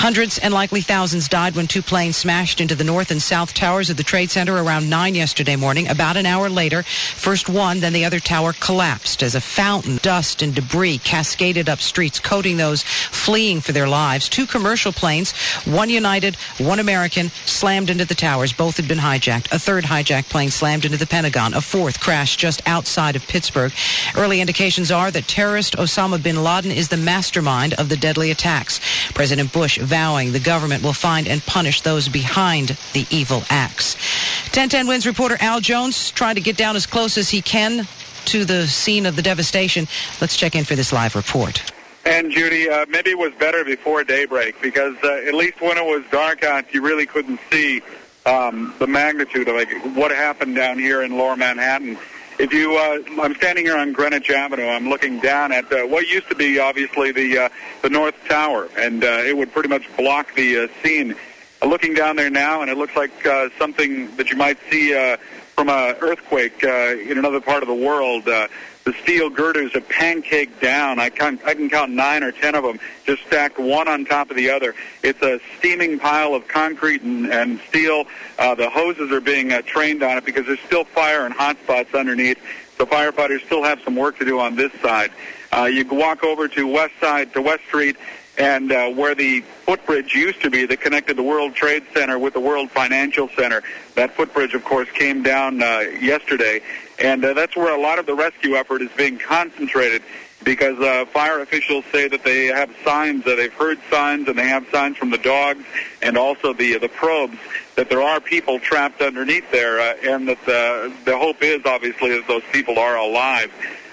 Hundreds and likely thousands died when two planes smashed into the north and south towers of the Trade Center around 9 yesterday morning. About an hour later, first one, then the other tower collapsed as a fountain, dust and debris cascaded up streets, coating those fleeing for their lives. Two commercial planes, one United, one American, slammed into the towers. Both had been hijacked. A third hijacked plane slammed into the Pentagon. A fourth crashed just outside of Pittsburgh. Early indications are that terrorist Osama bin Laden is the mastermind of the deadly attacks. President Bush vowing the government will find and punish those behind the evil acts. 1010 Wins reporter Al Jones trying to get down as close as he can to the scene of the devastation. Let's check in for this live report. And, Judy, maybe it was better before daybreak because at least when it was dark out, you really couldn't see the magnitude of what happened down here in Lower Manhattan. If you, I'm standing here on Greenwich Avenue. I'm looking down at what used to be, obviously, the North Tower, and it would pretty much block the scene. Looking down there now, and it looks like something that you might see from an earthquake in another part of the world. The steel girders have pancaked down. I can count 9 or 10 of them, just stacked one on top of the other. It's a steaming pile of concrete and steel. The hoses are being trained on it because there's still fire and hot spots underneath. So firefighters still have some work to do on this side. You can walk over to West Street, and where the footbridge used to be that connected the World Trade Center with the World Financial Center. That footbridge, of course, came down yesterday, and that's where a lot of the rescue effort is being concentrated because fire officials say that they have signs, that they've heard signs, and they have signs from the dogs and also the probes that there are people trapped underneath there, and that the hope is, obviously, that those people are alive.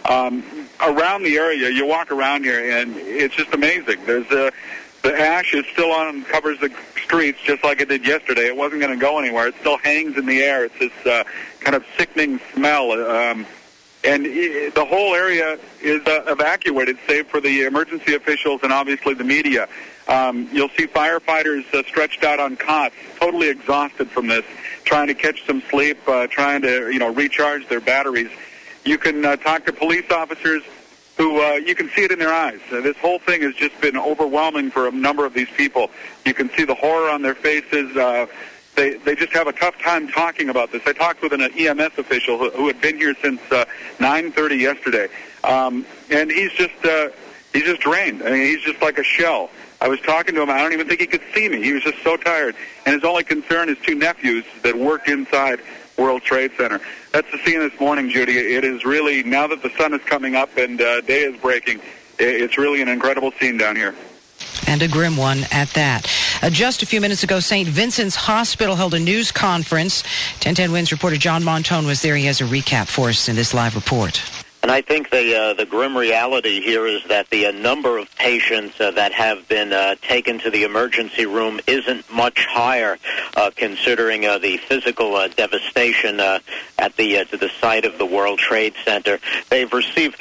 Around the area, you walk around here, and it's just amazing. There's the ash is still on, covers the streets just like it did yesterday. It wasn't going to go anywhere. It still hangs in the air. It's this kind of sickening smell, and the whole area is evacuated, save for the emergency officials and obviously the media. You'll see firefighters stretched out on cots, totally exhausted from this, trying to catch some sleep, trying to recharge their batteries. You can talk to police officers who you can see it in their eyes. This whole thing has just been overwhelming for a number of these people. You can see the horror on their faces. They just have a tough time talking about this. I talked with an EMS official who had been here since 9:30 yesterday, and he's just drained. I mean, he's just like a shell. I was talking to him. I don't even think he could see me. He was just so tired, and his only concern is 2 nephews that worked inside World Trade Center. That's the scene this morning, Judy. It is really, now that the sun is coming up and day is breaking, it's really an incredible scene down here. And a grim one at that. Just a few minutes ago, St. Vincent's Hospital held a news conference. 1010 Wins reporter John Montone was there. He has a recap for us in this live report. And I think the grim reality here is that the number of patients that have been taken to the emergency room isn't much higher, considering the physical devastation at the site of the World Trade Center. They've received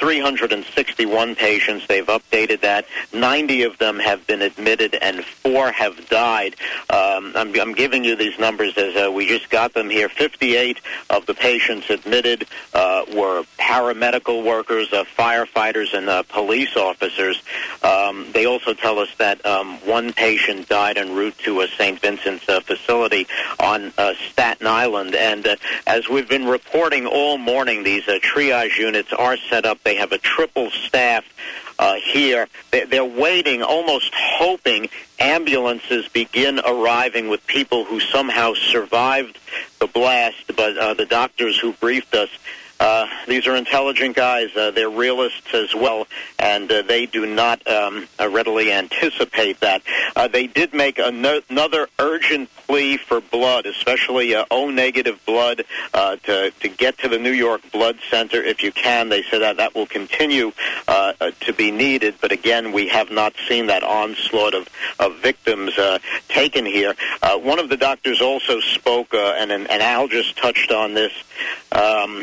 361 patients. They've updated that. 90 of them have been admitted, and 4 have died. I'm giving you these numbers as we just got them here. 58 of the patients admitted were paramedical workers, firefighters, and police officers. They also tell us that 1 patient died en route to a St. Vincent's facility on Staten Island. And as we've been reporting all morning, these triage units are set up. They have a triple staff here. They're waiting, almost hoping ambulances begin arriving with people who somehow survived the blast. But the doctors who briefed us, these are intelligent guys. They're realists as well, and they do not readily anticipate that. They did make another urgent plea for blood, especially O-negative blood, to get to the New York Blood Center if you can. They said that will continue to be needed, but again, we have not seen that onslaught of victims taken here. One of the doctors also spoke, and Al just touched on this, with the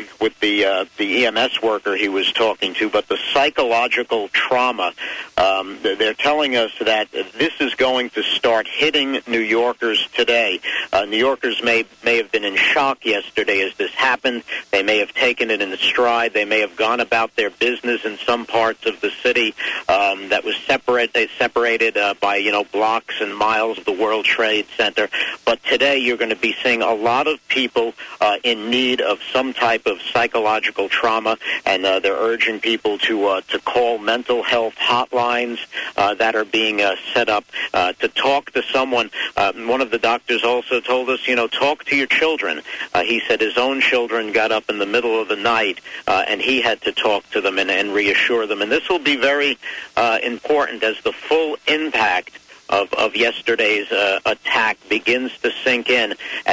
the EMS worker he was talking to, but the psychological trauma. They're telling us that this is going to start hitting New Yorkers today. New Yorkers may have been in shock yesterday as this happened. They may have taken it in stride. They may have gone about their business in some parts of the city that was separated by blocks and miles of the World Trade Center. But today you're going to be seeing a lot of people in need of some type of psychological trauma, and they're urging people to call mental health hotlines that are being set up to talk to someone. One of the doctors also told us, talk to your children. He said his own children got up in the middle of the night, and he had to talk to them and reassure them. And this will be very important as the full impact of yesterday's attack begins to sink in,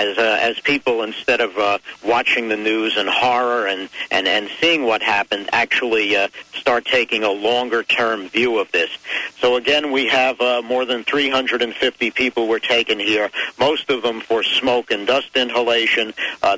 as people, instead of watching the news in horror and seeing what happened, actually start taking a longer-term view of this. So again, we have more than 350 people were taken here, most of them for smoke and dust inhalation.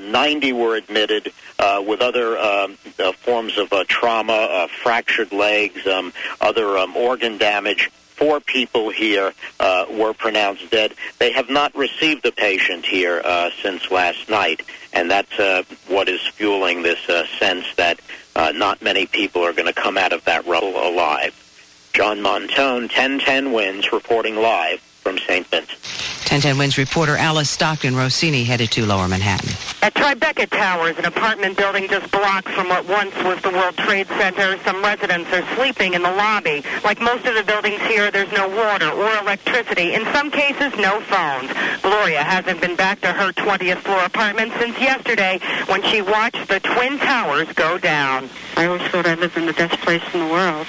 90 were admitted with other forms of trauma, fractured legs, other organ damage. 4 people here were pronounced dead. They have not received a patient here since last night, and that's what is fueling this sense that not many people are going to come out of that rubble alive. John Montone, 1010 Wins, reporting live from St. Vincent. 1010 Wins reporter Alice Stockton Rossini headed to Lower Manhattan. At Tribeca Towers, an apartment building just blocks from what once was the World Trade Center, some residents are sleeping in the lobby. Like most of the buildings here, there's no water or electricity. In some cases, no phones. Gloria hasn't been back to her 20th floor apartment since yesterday when she watched the Twin Towers go down. I always thought I lived in the best place in the world.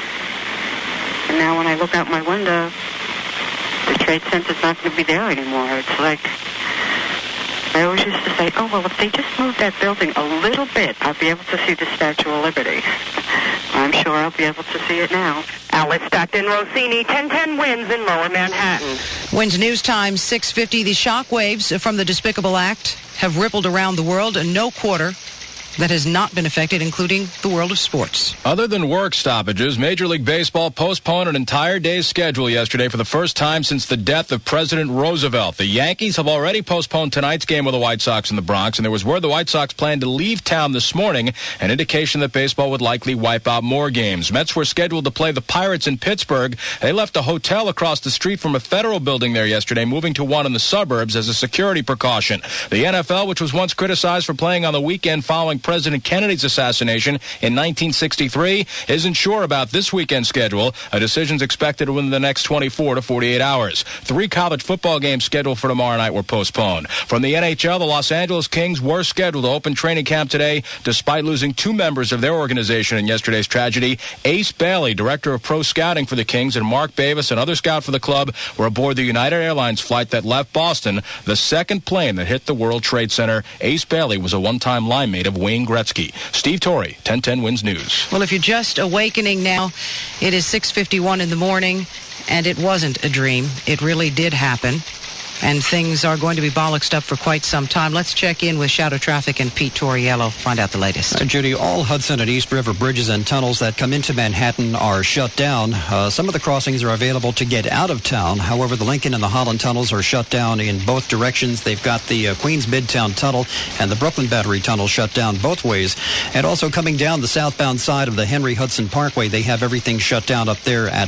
And now when I look out my window, the Trade Center's not going to be there anymore. It's like, I always used to say, oh, well, if they just move that building a little bit, I'll be able to see the Statue of Liberty. I'm sure I'll be able to see it now. Alice Stockton Rossini, 1010 Wins in Lower Manhattan. Wins News Time, 6:50. The shockwaves from the Despicable Act have rippled around the world, and no quarter that has not been affected, including the world of sports. Other than work stoppages, Major League Baseball postponed an entire day's schedule yesterday for the first time since the death of President Roosevelt. The Yankees have already postponed tonight's game with the White Sox in the Bronx, and there was word the White Sox planned to leave town this morning, an indication that baseball would likely wipe out more games. Mets were scheduled to play the Pirates in Pittsburgh. They left a hotel across the street from a federal building there yesterday, moving to one in the suburbs as a security precaution. The NFL, which was once criticized for playing on the weekend following President Kennedy's assassination in 1963, isn't sure about this weekend's schedule. A decision's expected within the next 24 to 48 hours. 3 college football games scheduled for tomorrow night were postponed. From the NHL, the Los Angeles Kings were scheduled to open training camp today, despite losing 2 members of their organization in yesterday's tragedy. Ace Bailey, director of pro scouting for the Kings, and Mark Davis, another scout for the club, were aboard the United Airlines flight that left Boston, the second plane that hit the World Trade Center. Ace Bailey was a one-time line mate of Wayne Gretzky. Steve Torrey, 1010 Wins News. Well, if you're just awakening now, it is 6:51 in the morning, and it wasn't a dream. It really did happen, and things are going to be bollocksed up for quite some time. Let's check in with Shadow Traffic and Pete Torriello, find out the latest. Judy, all Hudson and East River bridges and tunnels that come into Manhattan are shut down. Some of the crossings are available to get out of town. However, the Lincoln and the Holland tunnels are shut down in both directions. They've got the Queens Midtown Tunnel and the Brooklyn Battery Tunnel shut down both ways. And also coming down the southbound side of the Henry Hudson Parkway, they have everything shut down up there at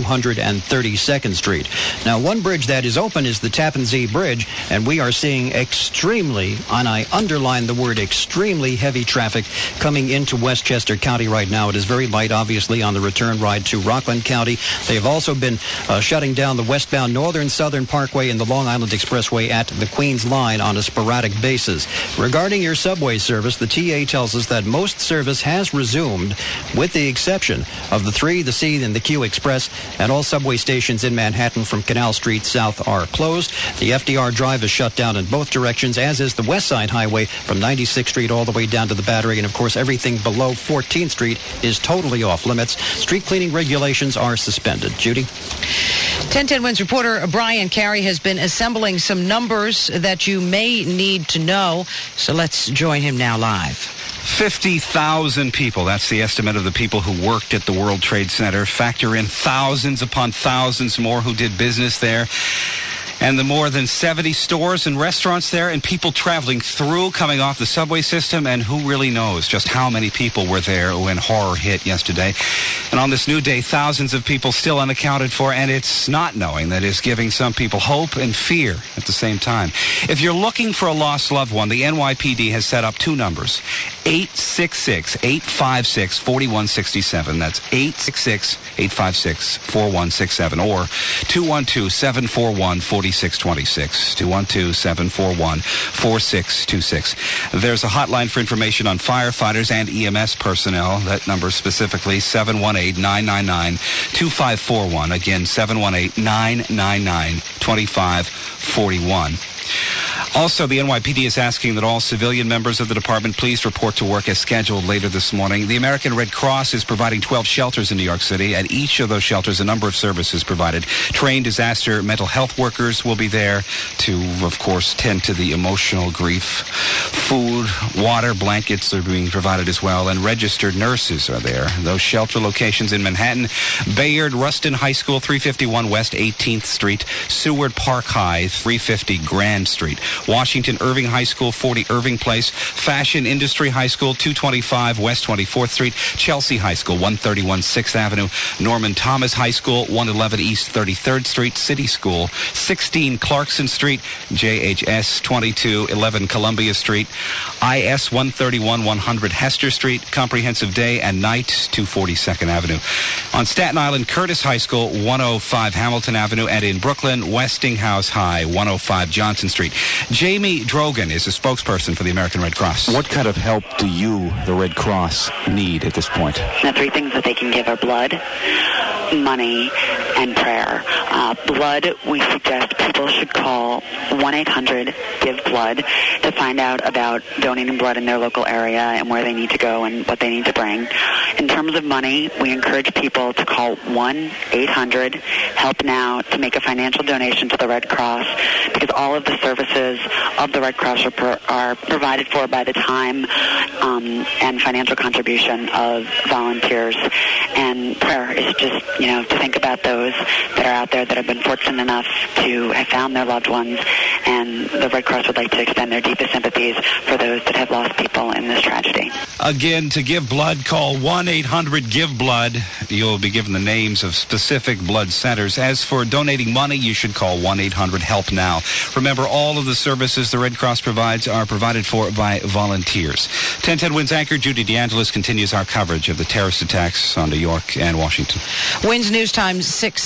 232nd Street. Now, one bridge that is open is the Tappan Zee Bridge, and we are seeing extremely, and I underline the word extremely, heavy traffic coming into Westchester County right now. It is very light, obviously, on the return ride to Rockland County. They have also been shutting down the westbound Northern Southern Parkway and the Long Island Expressway at the Queens Line on a sporadic basis. Regarding your subway service, the TA tells us that most service has resumed, with the exception of the 3, the C, and the Q Express, and all subway stations in Manhattan from Canal Street south are closed. The FDR Drive is shut down in both directions, as is the West Side Highway from 96th Street all the way down to the Battery. And, of course, everything below 14th Street is totally off limits. Street cleaning regulations are suspended. Judy? 1010 Wins reporter Brian Carey has been assembling some numbers that you may need to know. So let's join him now live. 50,000 people. That's the estimate of the people who worked at the World Trade Center. Factor in thousands upon thousands more who did business there. And the more than 70 stores and restaurants there, and people traveling through, coming off the subway system, and who really knows just how many people were there when horror hit yesterday. And on this new day, thousands of people still unaccounted for, and it's not knowing that is giving some people hope and fear at the same time. If you're looking for a lost loved one, the NYPD has set up two numbers, 866-856-4167. That's 866-856-4167, or 212-741-4626. 212-741-4626. There's a hotline for information on firefighters and EMS personnel. That number specifically, 718-999-2541. Again, 718-999-2541. Also, the NYPD is asking that all civilian members of the department please report to work as scheduled later this morning. The American Red Cross is providing 12 shelters in New York City. At each of those shelters, a number of services provided. Trained disaster mental health workers will be there to, of course, tend to the emotional grief. Food, water, blankets are being provided as well, and registered nurses are there. Those shelter locations in Manhattan: Bayard Rustin High School, 351 West 18th Street; Seward Park High, 350 Grand Street; Washington Irving High School, 40 Irving Place; Fashion Industry High School, 225 West 24th Street; Chelsea High School, 131 6th Avenue; Norman Thomas High School, 111 East 33rd Street; City School, 16 Clarkson Street; JHS, 2211 Columbia Street; IS, 131 100 Hester Street; Comprehensive Day and Night, 242nd Avenue. On Staten Island, Curtis High School, 105 Hamilton Avenue; and in Brooklyn, Westinghouse High, 105 Johnson Street. Jamie Drogan is a spokesperson for the American Red Cross. What kind of help do you, the Red Cross, need at this point? The three things that they can give are blood, money, and prayer. Blood, we suggest people should call 1-800-GIVE-BLOOD to find out about donating blood in their local area and where they need to go and what they need to bring. In terms of money, we encourage people to call 1-800-HELP-NOW to make a financial donation to the Red Cross, because all of the services of the Red Cross are provided for by the time and financial contribution of volunteers. And prayer is just, to think about those that are out there that have been fortunate enough to have found their loved ones. And the Red Cross would like to extend their deepest sympathies for those that have lost people in this tragedy. Again, to give blood, call 1-800-GIVE-BLOOD. You'll be given the names of specific blood centers. As for donating money, you should call 1-800-HELP-NOW. Remember, all of the services the Red Cross provides are provided for by volunteers. 1010 WINS anchor Judy DeAngelis continues our coverage of the terrorist attacks on New York and Washington. WINS News Time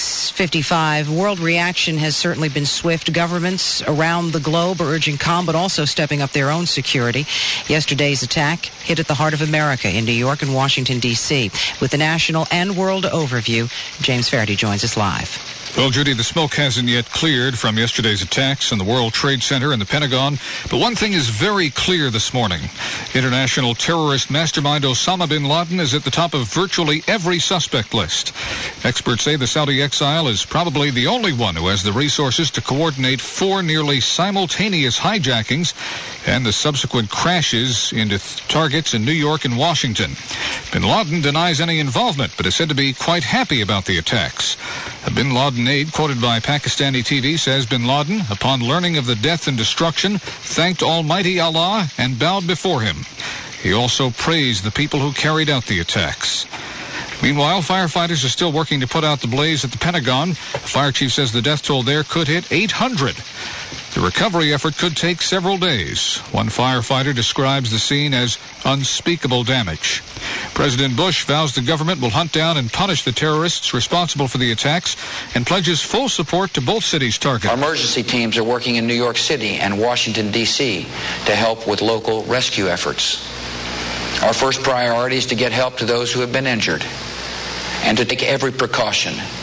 6:55. World reaction has certainly been swift. Governments around the globe are urging calm, but also stepping up their own security. Yesterday's attack hit at the heart of America in New York and Washington, D.C. With the national and world overview, James Faraday joins us live. Well, Judy, the smoke hasn't yet cleared from yesterday's attacks on the World Trade Center and the Pentagon, but one thing is very clear this morning. International terrorist mastermind Osama bin Laden is at the top of virtually every suspect list. Experts say the Saudi exile is probably the only one who has the resources to coordinate 4 nearly simultaneous hijackings and the subsequent crashes into targets in New York and Washington. Bin Laden denies any involvement, but is said to be quite happy about the attacks. A bin Laden aide quoted by Pakistani TV says bin Laden, upon learning of the death and destruction, thanked Almighty Allah and bowed before him. He also praised the people who carried out the attacks. Meanwhile, firefighters are still working to put out the blaze at the Pentagon. The fire chief says the death toll there could hit 800. The recovery effort could take several days. One firefighter describes the scene as unspeakable damage. President Bush vows the government will hunt down and punish the terrorists responsible for the attacks and pledges full support to both cities targeted. Our emergency teams are working in New York City and Washington, D.C. to help with local rescue efforts. Our first priority is to get help to those who have been injured and to take every precaution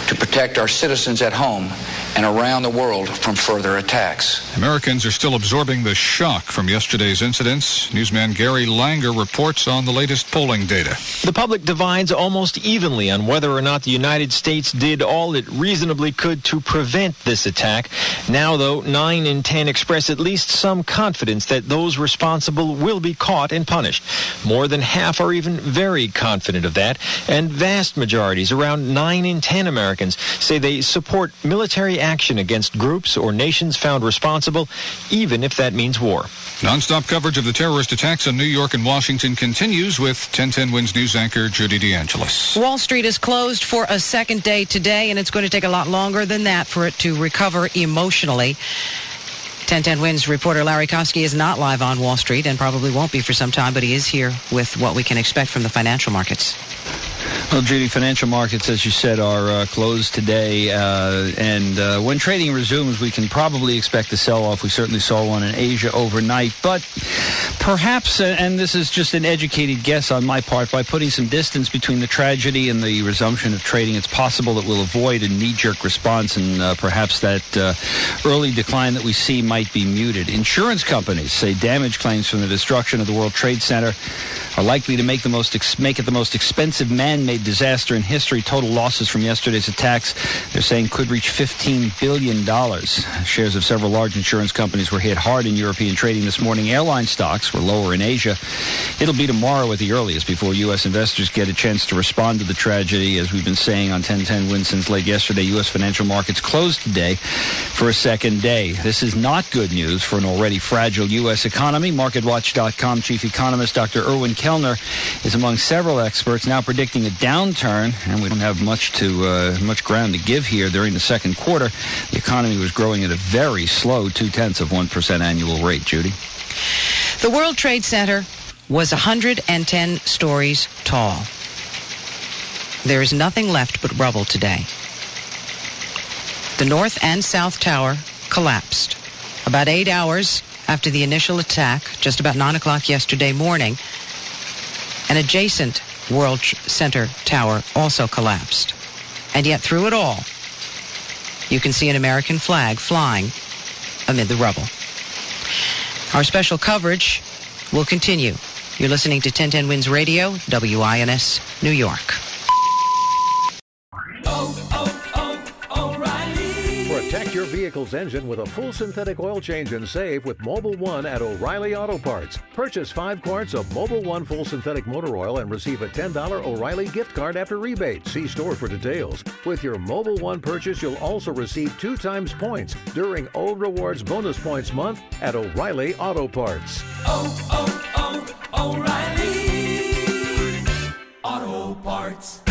to protect our citizens at home and around the world from further attacks. Americans are still absorbing the shock from yesterday's incidents. Newsman Gary Langer reports on the latest polling data. The public divides almost evenly on whether or not the United States did all it reasonably could to prevent this attack. Now, though, 9 in 10 express at least some confidence that those responsible will be caught and punished. More than half are even very confident of that, and vast majorities, around 9 in 10 Americans, say they support military action against groups or nations found responsible, even if that means war. Non-stop coverage of the terrorist attacks on New York and Washington continues with 1010 Wins News anchor Judy DeAngelis. Wall Street is closed for a second day today, and it's going to take a lot longer than that for it to recover emotionally. 1010 Wins reporter Larry Kofsky is not live on Wall Street and probably won't be for some time, but he is here with what we can expect from the financial markets. Well, Judy, financial markets, as you said, are closed today, and when trading resumes, we can probably expect a sell-off. We certainly saw one in Asia overnight, but perhaps, and this is just an educated guess on my part, by putting some distance between the tragedy and the resumption of trading, it's possible that we'll avoid a knee-jerk response, and perhaps that early decline that we see might be muted. Insurance companies say damage claims from the destruction of the World Trade Center are likely to make it the most expensive man-made disaster in history. Total losses from yesterday's attacks, they're saying, could reach $15 billion. Shares of several large insurance companies were hit hard in European trading this morning. Airline stocks were lower in Asia. It'll be tomorrow at the earliest before U.S. investors get a chance to respond to the tragedy. As we've been saying on 1010 Wins since late yesterday, U.S. financial markets closed today for a second day. This is not good news for an already fragile U.S. economy. MarketWatch.com chief economist Dr. Erwin Kellner is among several experts now predicting a downturn, and we don't have much ground to give here. During the second quarter, the economy was growing at a very slow 0.2% annual rate. Judy? The World Trade Center was 110 stories tall. There is nothing left but rubble today. The North and South Tower collapsed about 8 hours after the initial attack, just about 9 o'clock yesterday morning. An adjacent World Center Tower also collapsed. And yet through it all, you can see an American flag flying amid the rubble. Our special coverage will continue. You're listening to 1010 Wins Radio, WINS, New York. Protect your vehicle's engine with a full synthetic oil change and save with Mobil 1 at O'Reilly Auto Parts. Purchase 5 quarts of Mobil 1 full synthetic motor oil and receive a $10 O'Reilly gift card after rebate. See store for details. With your Mobil 1 purchase, you'll also receive 2 times points during O Rewards Bonus Points Month at O'Reilly Auto Parts. O'Reilly Auto Parts.